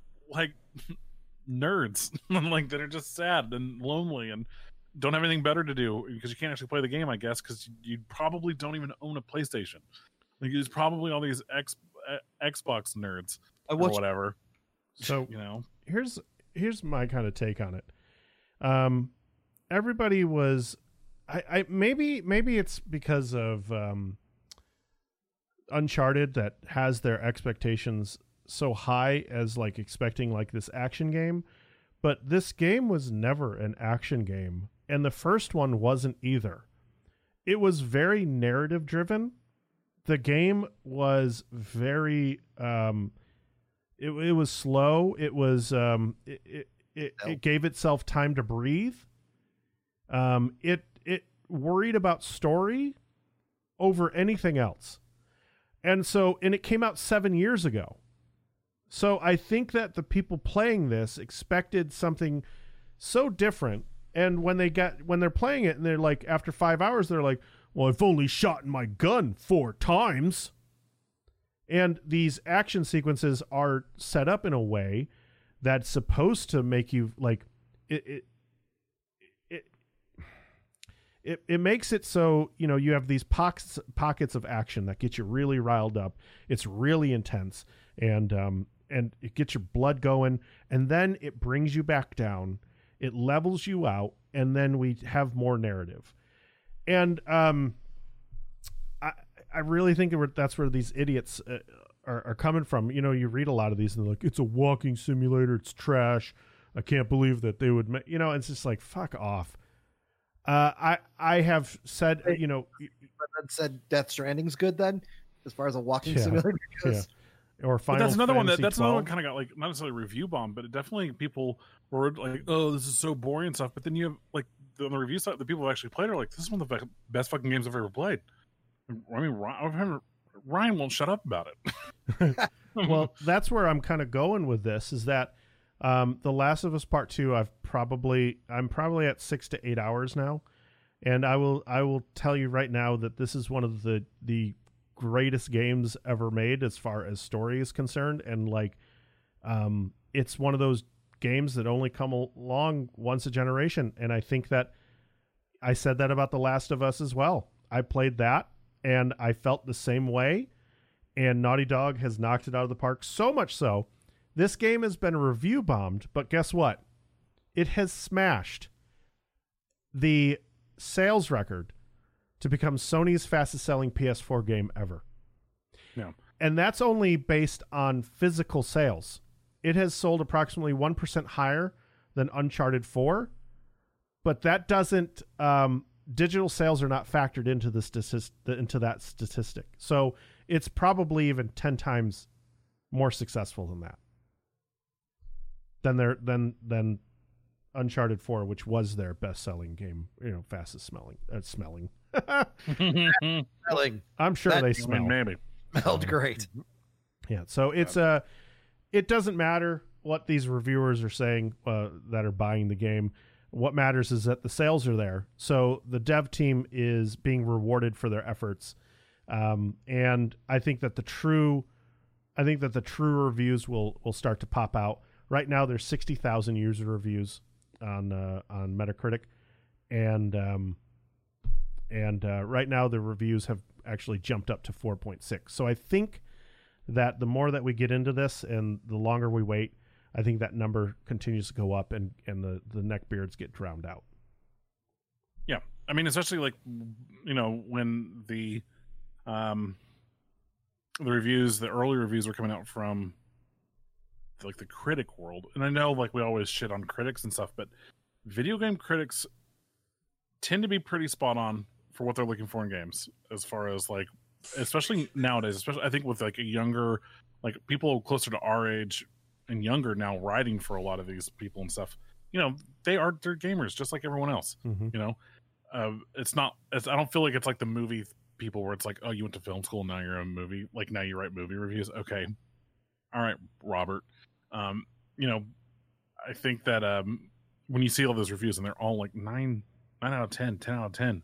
nerds that are just sad and lonely and don't have anything better to do because you can't actually play the game, I guess, because you probably don't even own a PlayStation. It's probably all these Xbox nerds or whatever. So here's my kind of take on it. Everybody was, maybe it's because of Uncharted that has their expectations so high as expecting this action game, but this game was never an action game, and the first one wasn't either. It was very narrative driven. The game was very it was slow. It was it gave itself time to breathe. It worried about story over anything else. And it came out 7 years ago. So I think that the people playing this expected something so different. And when they're playing it and they're after 5 hours, they're like, "Well, I've only shot my gun 4 times. And these action sequences are set up in a way that's supposed to make you it makes it so, you have these pockets of action that get you really riled up. It's really intense, and it gets your blood going, and then it brings you back down. It levels you out, and then we have more narrative. And I really think that's where these idiots are coming from. You know, you read a lot of these and they're like, it's a walking simulator, it's trash. I can't believe that they would, it's just like, fuck off. I have said, But that said Death Stranding's good then, as far as a walking simulator goes. Or But Final that's another one Fantasy that's another one 12. kind of got like not necessarily review bomb, but it definitely people were like, "Oh, this is so boring" and stuff. But then you have like on the review side, the people who actually played are like, "This is one of the best fucking games I've ever played." I mean, Ryan won't shut up about it. Well, that's where I'm kind of going with this. Is that The Last of Us Part 2? I'm probably at 6 to 8 hours now, and I will tell you right now that this is one of the greatest games ever made as far as story is concerned, and like it's one of those games that only come along once a generation. And I think that I said that about The Last of Us as well. I played that and I felt the same way, and Naughty Dog has knocked it out of the park, so much so this game has been review bombed, but guess what, it has smashed the sales record to become Sony's fastest selling PS4 game ever. Yeah. And that's only based on physical sales. It has sold approximately 1% higher than Uncharted 4, but that doesn't, digital sales are not factored into into that statistic. So it's probably even 10 times more successful than that. Than Uncharted 4, which was their best-selling game, fastest smelling. I'm sure they smell. Maybe. Smelled great. Yeah, so it's it doesn't matter what these reviewers are saying that are buying the game. What matters is that the sales are there. So the dev team is being rewarded for their efforts, and I think that the true reviews will start to pop out. Right now, there's 60,000 user reviews on Metacritic, and right now the reviews have actually jumped up to 4.6. So I think that the more that we get into this and the longer we wait, I think that number continues to go up, and the neckbeards get drowned out. Yeah, I mean, especially like when the reviews, the early reviews were coming out from like the critic world, and I know like we always shit on critics and stuff, but video game critics tend to be pretty spot on for what they're looking for in games, as far as like, especially nowadays, especially I think with like a younger, like people closer to our age and younger now writing for a lot of these people and stuff. They're gamers just like everyone else. Mm-hmm. It's not. I don't feel like it's like the movie people where it's like, oh, you went to film school, now you're a movie. Like now you write movie reviews. Okay, all right, Robert. I think that when you see all those reviews and they're all like 9 out of 10, 10 out of 10,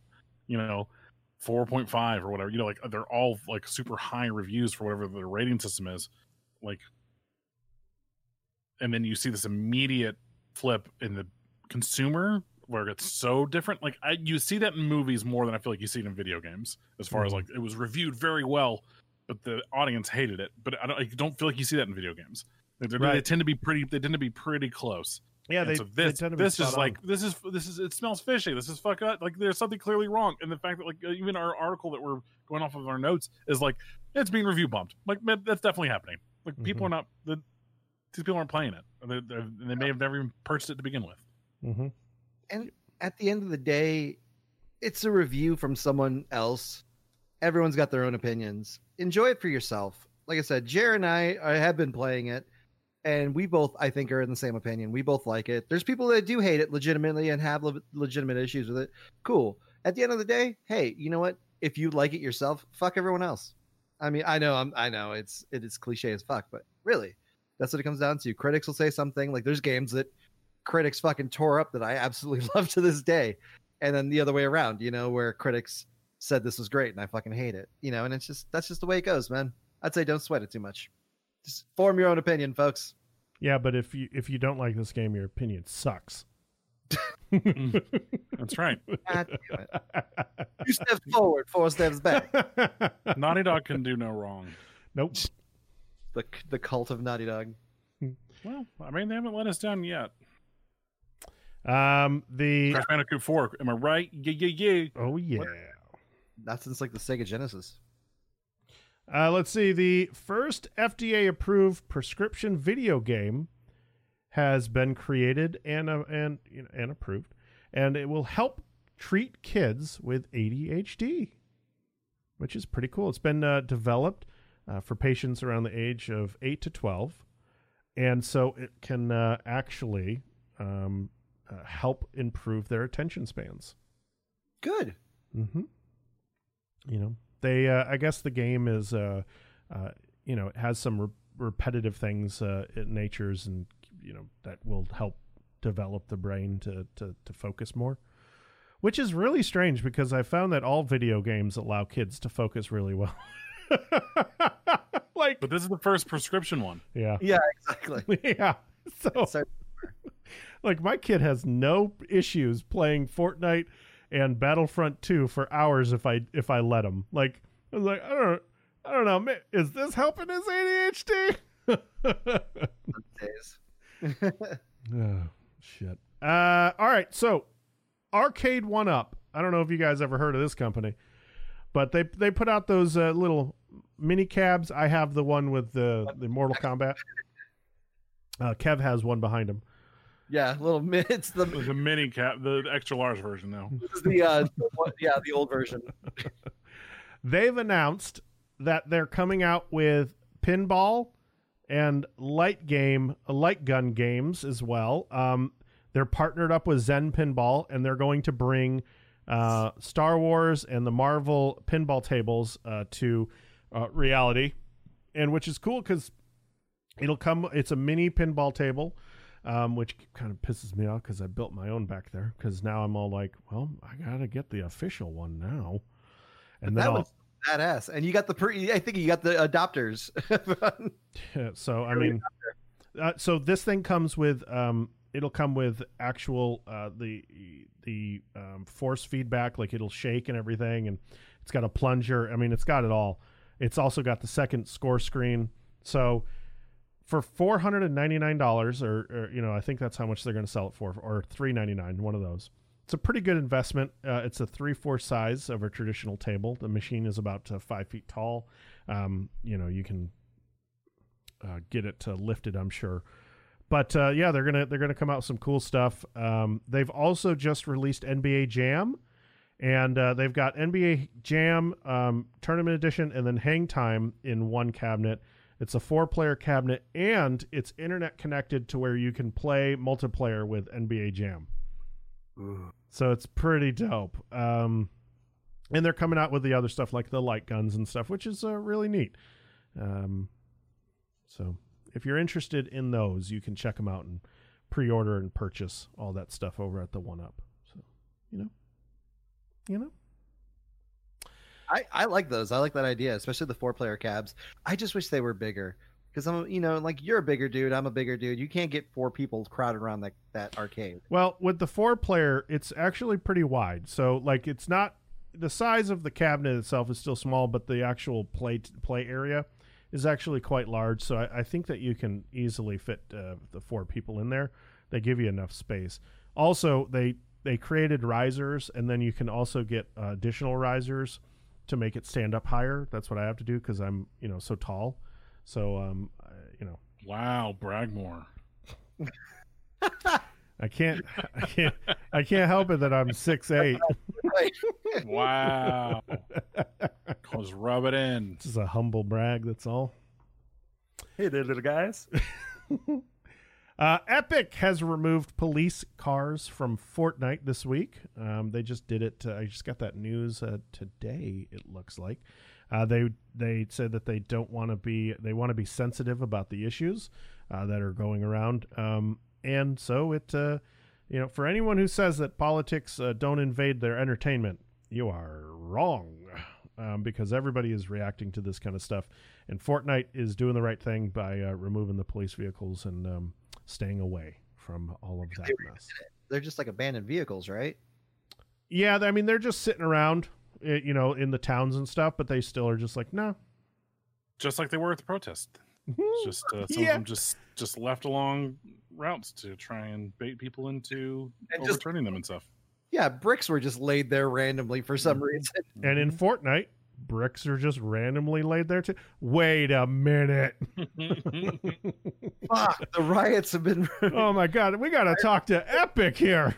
4.5 or whatever, like they're all like super high reviews for whatever the rating system is, like, and then you see this immediate flip in the consumer where it's so different. Like you see that in movies more than I feel like you see it in video games, as far as like it was reviewed very well, but the audience hated it. But I don't feel like you see that in video games. They tend to be pretty close. Yeah, they tend to be this is like this is it smells fishy. This is fuck up. Like there's something clearly wrong. And the fact that like even our article that we're going off of our notes is like it's being review bumped. Like that's definitely happening. Like people are not these people aren't playing it. They may have never even purchased it to begin with. Mm-hmm. And at the end of the day, it's a review from someone else. Everyone's got their own opinions. Enjoy it for yourself. Like I said, Jared and I have been playing it, and we both, I think, are in the same opinion. We both like it. There's people that do hate it legitimately and have legitimate issues with it. Cool. At the end of the day, hey, you know what? If you like it yourself, fuck everyone else. I mean, I know it is cliche as fuck, but really, that's what it comes down to. Critics will say something like there's games that critics fucking tore up that I absolutely love to this day. And then the other way around, where critics said this was great and I fucking hate it, and that's just the way it goes, man. I'd say don't sweat it too much. Just form your own opinion, folks. Yeah, but if you don't like this game, your opinion sucks. That's right. God damn it. 2 steps forward, 4 steps back. Naughty Dog can do no wrong. Nope. The cult of Naughty Dog. Well, I mean, they haven't let us down yet. The Crash Bandicoot 4, am I right? Yeah. Oh yeah. Not since like the Sega Genesis. Let's see. The first FDA-approved prescription video game has been created and approved, and it will help treat kids with ADHD, which is pretty cool. It's been developed for patients around the age of 8 to 12, and so it can actually help improve their attention spans. Good. Mm-hmm. They I guess the game is it has some repetitive things in natures, and that will help develop the brain to focus more, which is really strange because I found that all video games allow kids to focus really well. But this is the first prescription one. Yeah, exactly. Yeah, so like my kid has no issues playing Fortnite and Battlefront 2 for hours if I let him. Like I was like, I don't know, man, is this helping his ADHD? Oh, shit. All right, so Arcade 1UP. I don't know if you guys ever heard of this company, but they put out those little mini cabs. I have the one with the Mortal Kombat. Kev has one behind him. Yeah, it's the mini cab, the extra large version now. This is the old version. They've announced that they're coming out with pinball and light gun games as well. They're partnered up with Zen Pinball, and they're going to bring Star Wars and the Marvel pinball tables to reality, and which is cool because it's a mini pinball table, which kind of pisses me off because I built my own back there, because now I'm all like, well, I gotta get the official one now. And that was badass. And you got I think you got the adopters. Yeah, so I mean, so this thing comes with it'll come with actual the force feedback, like it'll shake and everything, and it's got a plunger. I mean, it's got it all. It's also got the second score screen. So for $499, or I think that's how much they're going to sell it for, or $399, one of those. It's a pretty good investment. It's a 3/4 size of a traditional table. The machine is about 5 feet tall. You can get it lifted, I'm sure. But yeah, they're gonna come out with some cool stuff. They've also just released NBA Jam, and they've got NBA Jam Tournament Edition and then Hang Time in one cabinet. It's a 4-player cabinet, and it's internet connected to where you can play multiplayer with NBA Jam. Ooh. So it's pretty dope. And they're coming out with the other stuff like the light guns and stuff, which is really neat. So if you're interested in those, you can check them out and pre-order and purchase all that stuff over at the 1UP. So, I like those. I like that idea, especially the 4-player cabs. I just wish they were bigger. Because I'm, like you're a bigger dude, I'm a bigger dude. You can't get 4 people crowded around that arcade. Well, with the 4-player, it's actually pretty wide. So, like, it's not the size of the cabinet itself is still small, but the actual play area is actually quite large. So, I think that you can easily fit the 4 people in there. They give you enough space. Also, they created risers, and then you can also get additional risers to make it stand up higher. That's what I have to do because I'm so tall. So, Wow, brag more. I can't help it that I'm 6'8". Wow. Just rub it in. This is a humble brag, that's all. Hey there, little guys. Epic has removed police cars from Fortnite this week. They just did it. I just got that news today, it looks like. They said that they want to be sensitive about the issues that are going around. And so it, for anyone who says that politics don't invade their entertainment, you are wrong, because everybody is reacting to this kind of stuff. And Fortnite is doing the right thing by removing the police vehicles and staying away from all of that mess. They're just like abandoned vehicles, right? Yeah, I mean, they're just sitting around, in the towns and stuff, but they still are just like, no. Just like they were at the protest. It's just some of them just left along routes to try and bait people into overturning them and stuff. Yeah, bricks were just laid there randomly for some reason. And in Fortnite, bricks are just randomly laid there too. Wait a minute. Fuck, the riots have been. Oh my God, we got to talk to Epic here.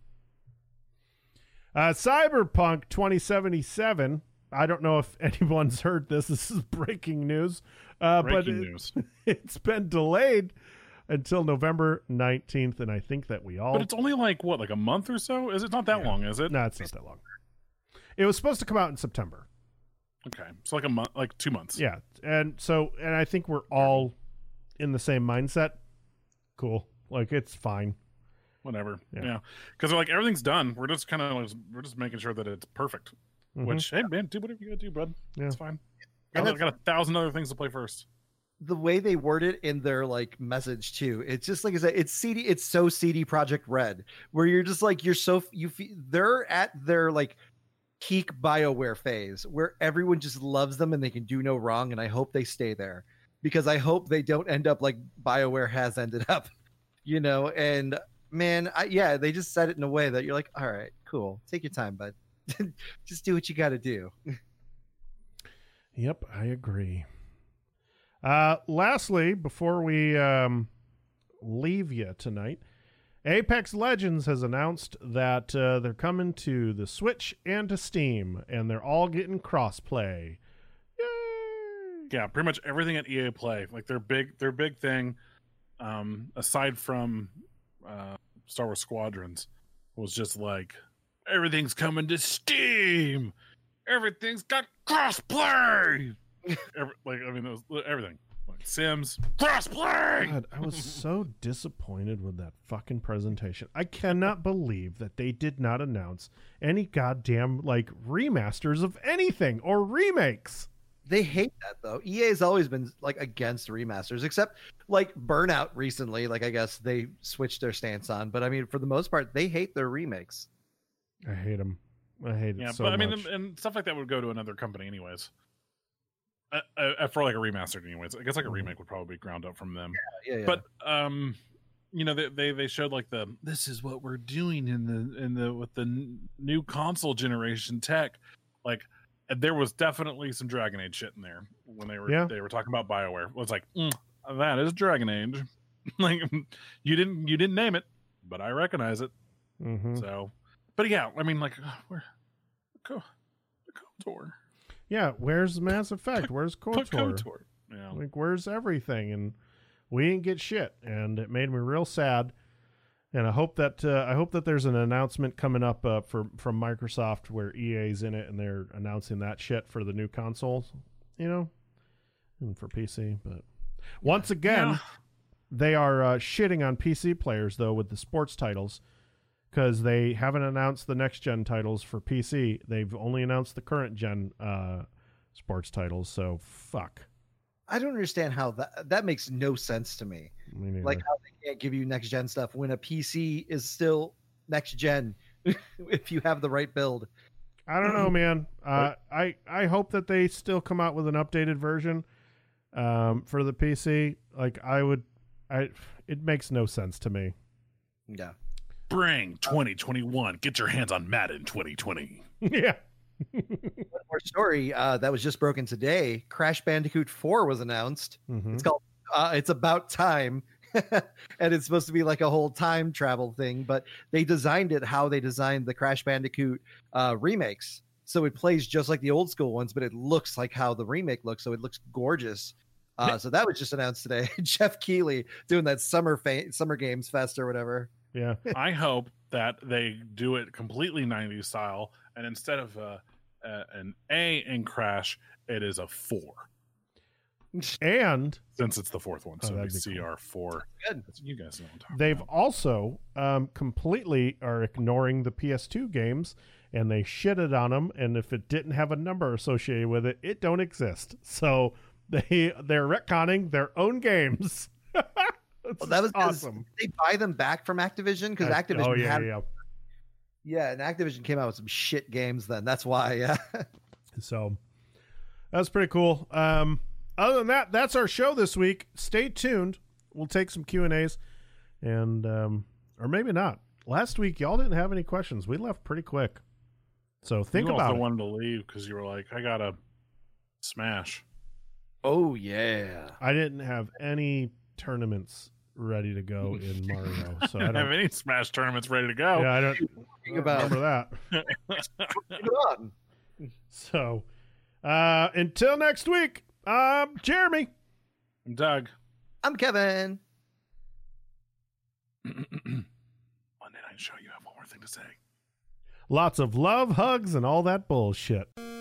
Cyberpunk 2077. I don't know if anyone's heard this. This is breaking news. Breaking news. It's been delayed until November 19th, and I think that we all... But it's only like a month or so? Is it not that long, is it? No, it's not that long. It was supposed to come out in September. Okay. So like a month, like 2 months. Yeah. And I think we're all in the same mindset. Cool. Like, it's fine. Whatever. Yeah. Yeah. Because like everything's done. We're just we're just making sure that it's perfect. Mhm. Which, hey man, do whatever you gotta do, bud. Yeah. It's fine. And I got 1,000 other things to play first. The way they word it in their like message too, it's just like I said, it's CD. It's so CD Project Red, where you're just like they're at their like peak BioWare phase, where everyone just loves them and they can do no wrong. And I hope they stay there, because I hope they don't end up like BioWare has ended up, And man, they just said it in a way that you're like, all right, cool, take your time, bud. Just do what you got to do. Yep, I agree. Lastly, before we leave you tonight, Apex Legends has announced that they're coming to the Switch and to Steam, and they're all getting crossplay. Yay! Yeah, pretty much everything at EA Play, like their big thing, aside from Star Wars Squadrons, was just like everything's coming to Steam. Everything's got crossplay. Everything. Like Sims, crossplay. God, I was so disappointed with that fucking presentation. I cannot believe that they did not announce any goddamn like remasters of anything or remakes. They hate that though. EA's always been like against remasters, except like Burnout recently. Like I guess they switched their stance on, but I mean, for the most part, they hate their remakes. I hate them. I hate it so much. I mean, and stuff like that would go to another company anyways. For like a remastered, anyways. I guess like a remake would probably be ground up from them. Yeah. But they showed like this is what we're doing in the with the new console generation tech. Like there was definitely some Dragon Age shit in there when they were talking about BioWare. It was like that is Dragon Age. Like you didn't name it, but I recognize it. Mm-hmm. So, but yeah, I mean, like where the KOTOR. Yeah, where's Mass Effect? Where's KOTOR? Yeah. Like, where's everything? And we didn't get shit, and it made me real sad. And I hope that there's an announcement coming up from Microsoft where EA's in it, and they're announcing that shit for the new consoles, and for PC. But once again, they are shitting on PC players though with the sports titles, because they haven't announced the next gen titles for PC. They've only announced the current gen sports titles. So fuck. I don't understand how that makes no sense to me. Like how they can't give you next gen stuff when a PC is still next gen if you have the right build. I don't know, man. I hope that they still come out with an updated version for the PC. Like it makes no sense to me. Yeah. Spring 2021. Get your hands on Madden 2020. Yeah. One more story that was just broken today. Crash Bandicoot 4 was announced. Mm-hmm. It's called It's About Time. And it's supposed to be like a whole time travel thing, but they designed it how they designed the Crash Bandicoot remakes. So it plays just like the old school ones, but it looks like how the remake looks. So it looks gorgeous. So that was just announced today. Jeff Keighley doing that Summer Games Fest or whatever. Yeah. I hope that they do it completely 90s style, and instead of an A in Crash, it is a 4. And since it's the fourth one, so that'd it'd be be CR4. Good. You guys know what I'm talking they've about. also completely are ignoring the PS2 games, and they shitted on them. And if it didn't have a number associated with it, it don't exist. So they're retconning their own games. Well, that was awesome. They buy them back from Activision because Activision and Activision came out with some shit games then. That's why. Yeah. So that's pretty cool. Other than that, that's our show this week. Stay tuned. We'll take some Q&As and or maybe not. Last week y'all didn't have any questions. We left pretty quick. So think you about also it. wanted to leave because you were like, I gotta Smash. Oh yeah. I didn't have any tournaments ready to go in Mario, so I I don't have don't. any Smash tournaments ready to go. Yeah, I don't Think about remember that. Come on. So, until next week, Jeremy. I'm Doug. I'm Kevin. Monday Night Show, you have one more thing to say. Lots of love, hugs, and all that bullshit.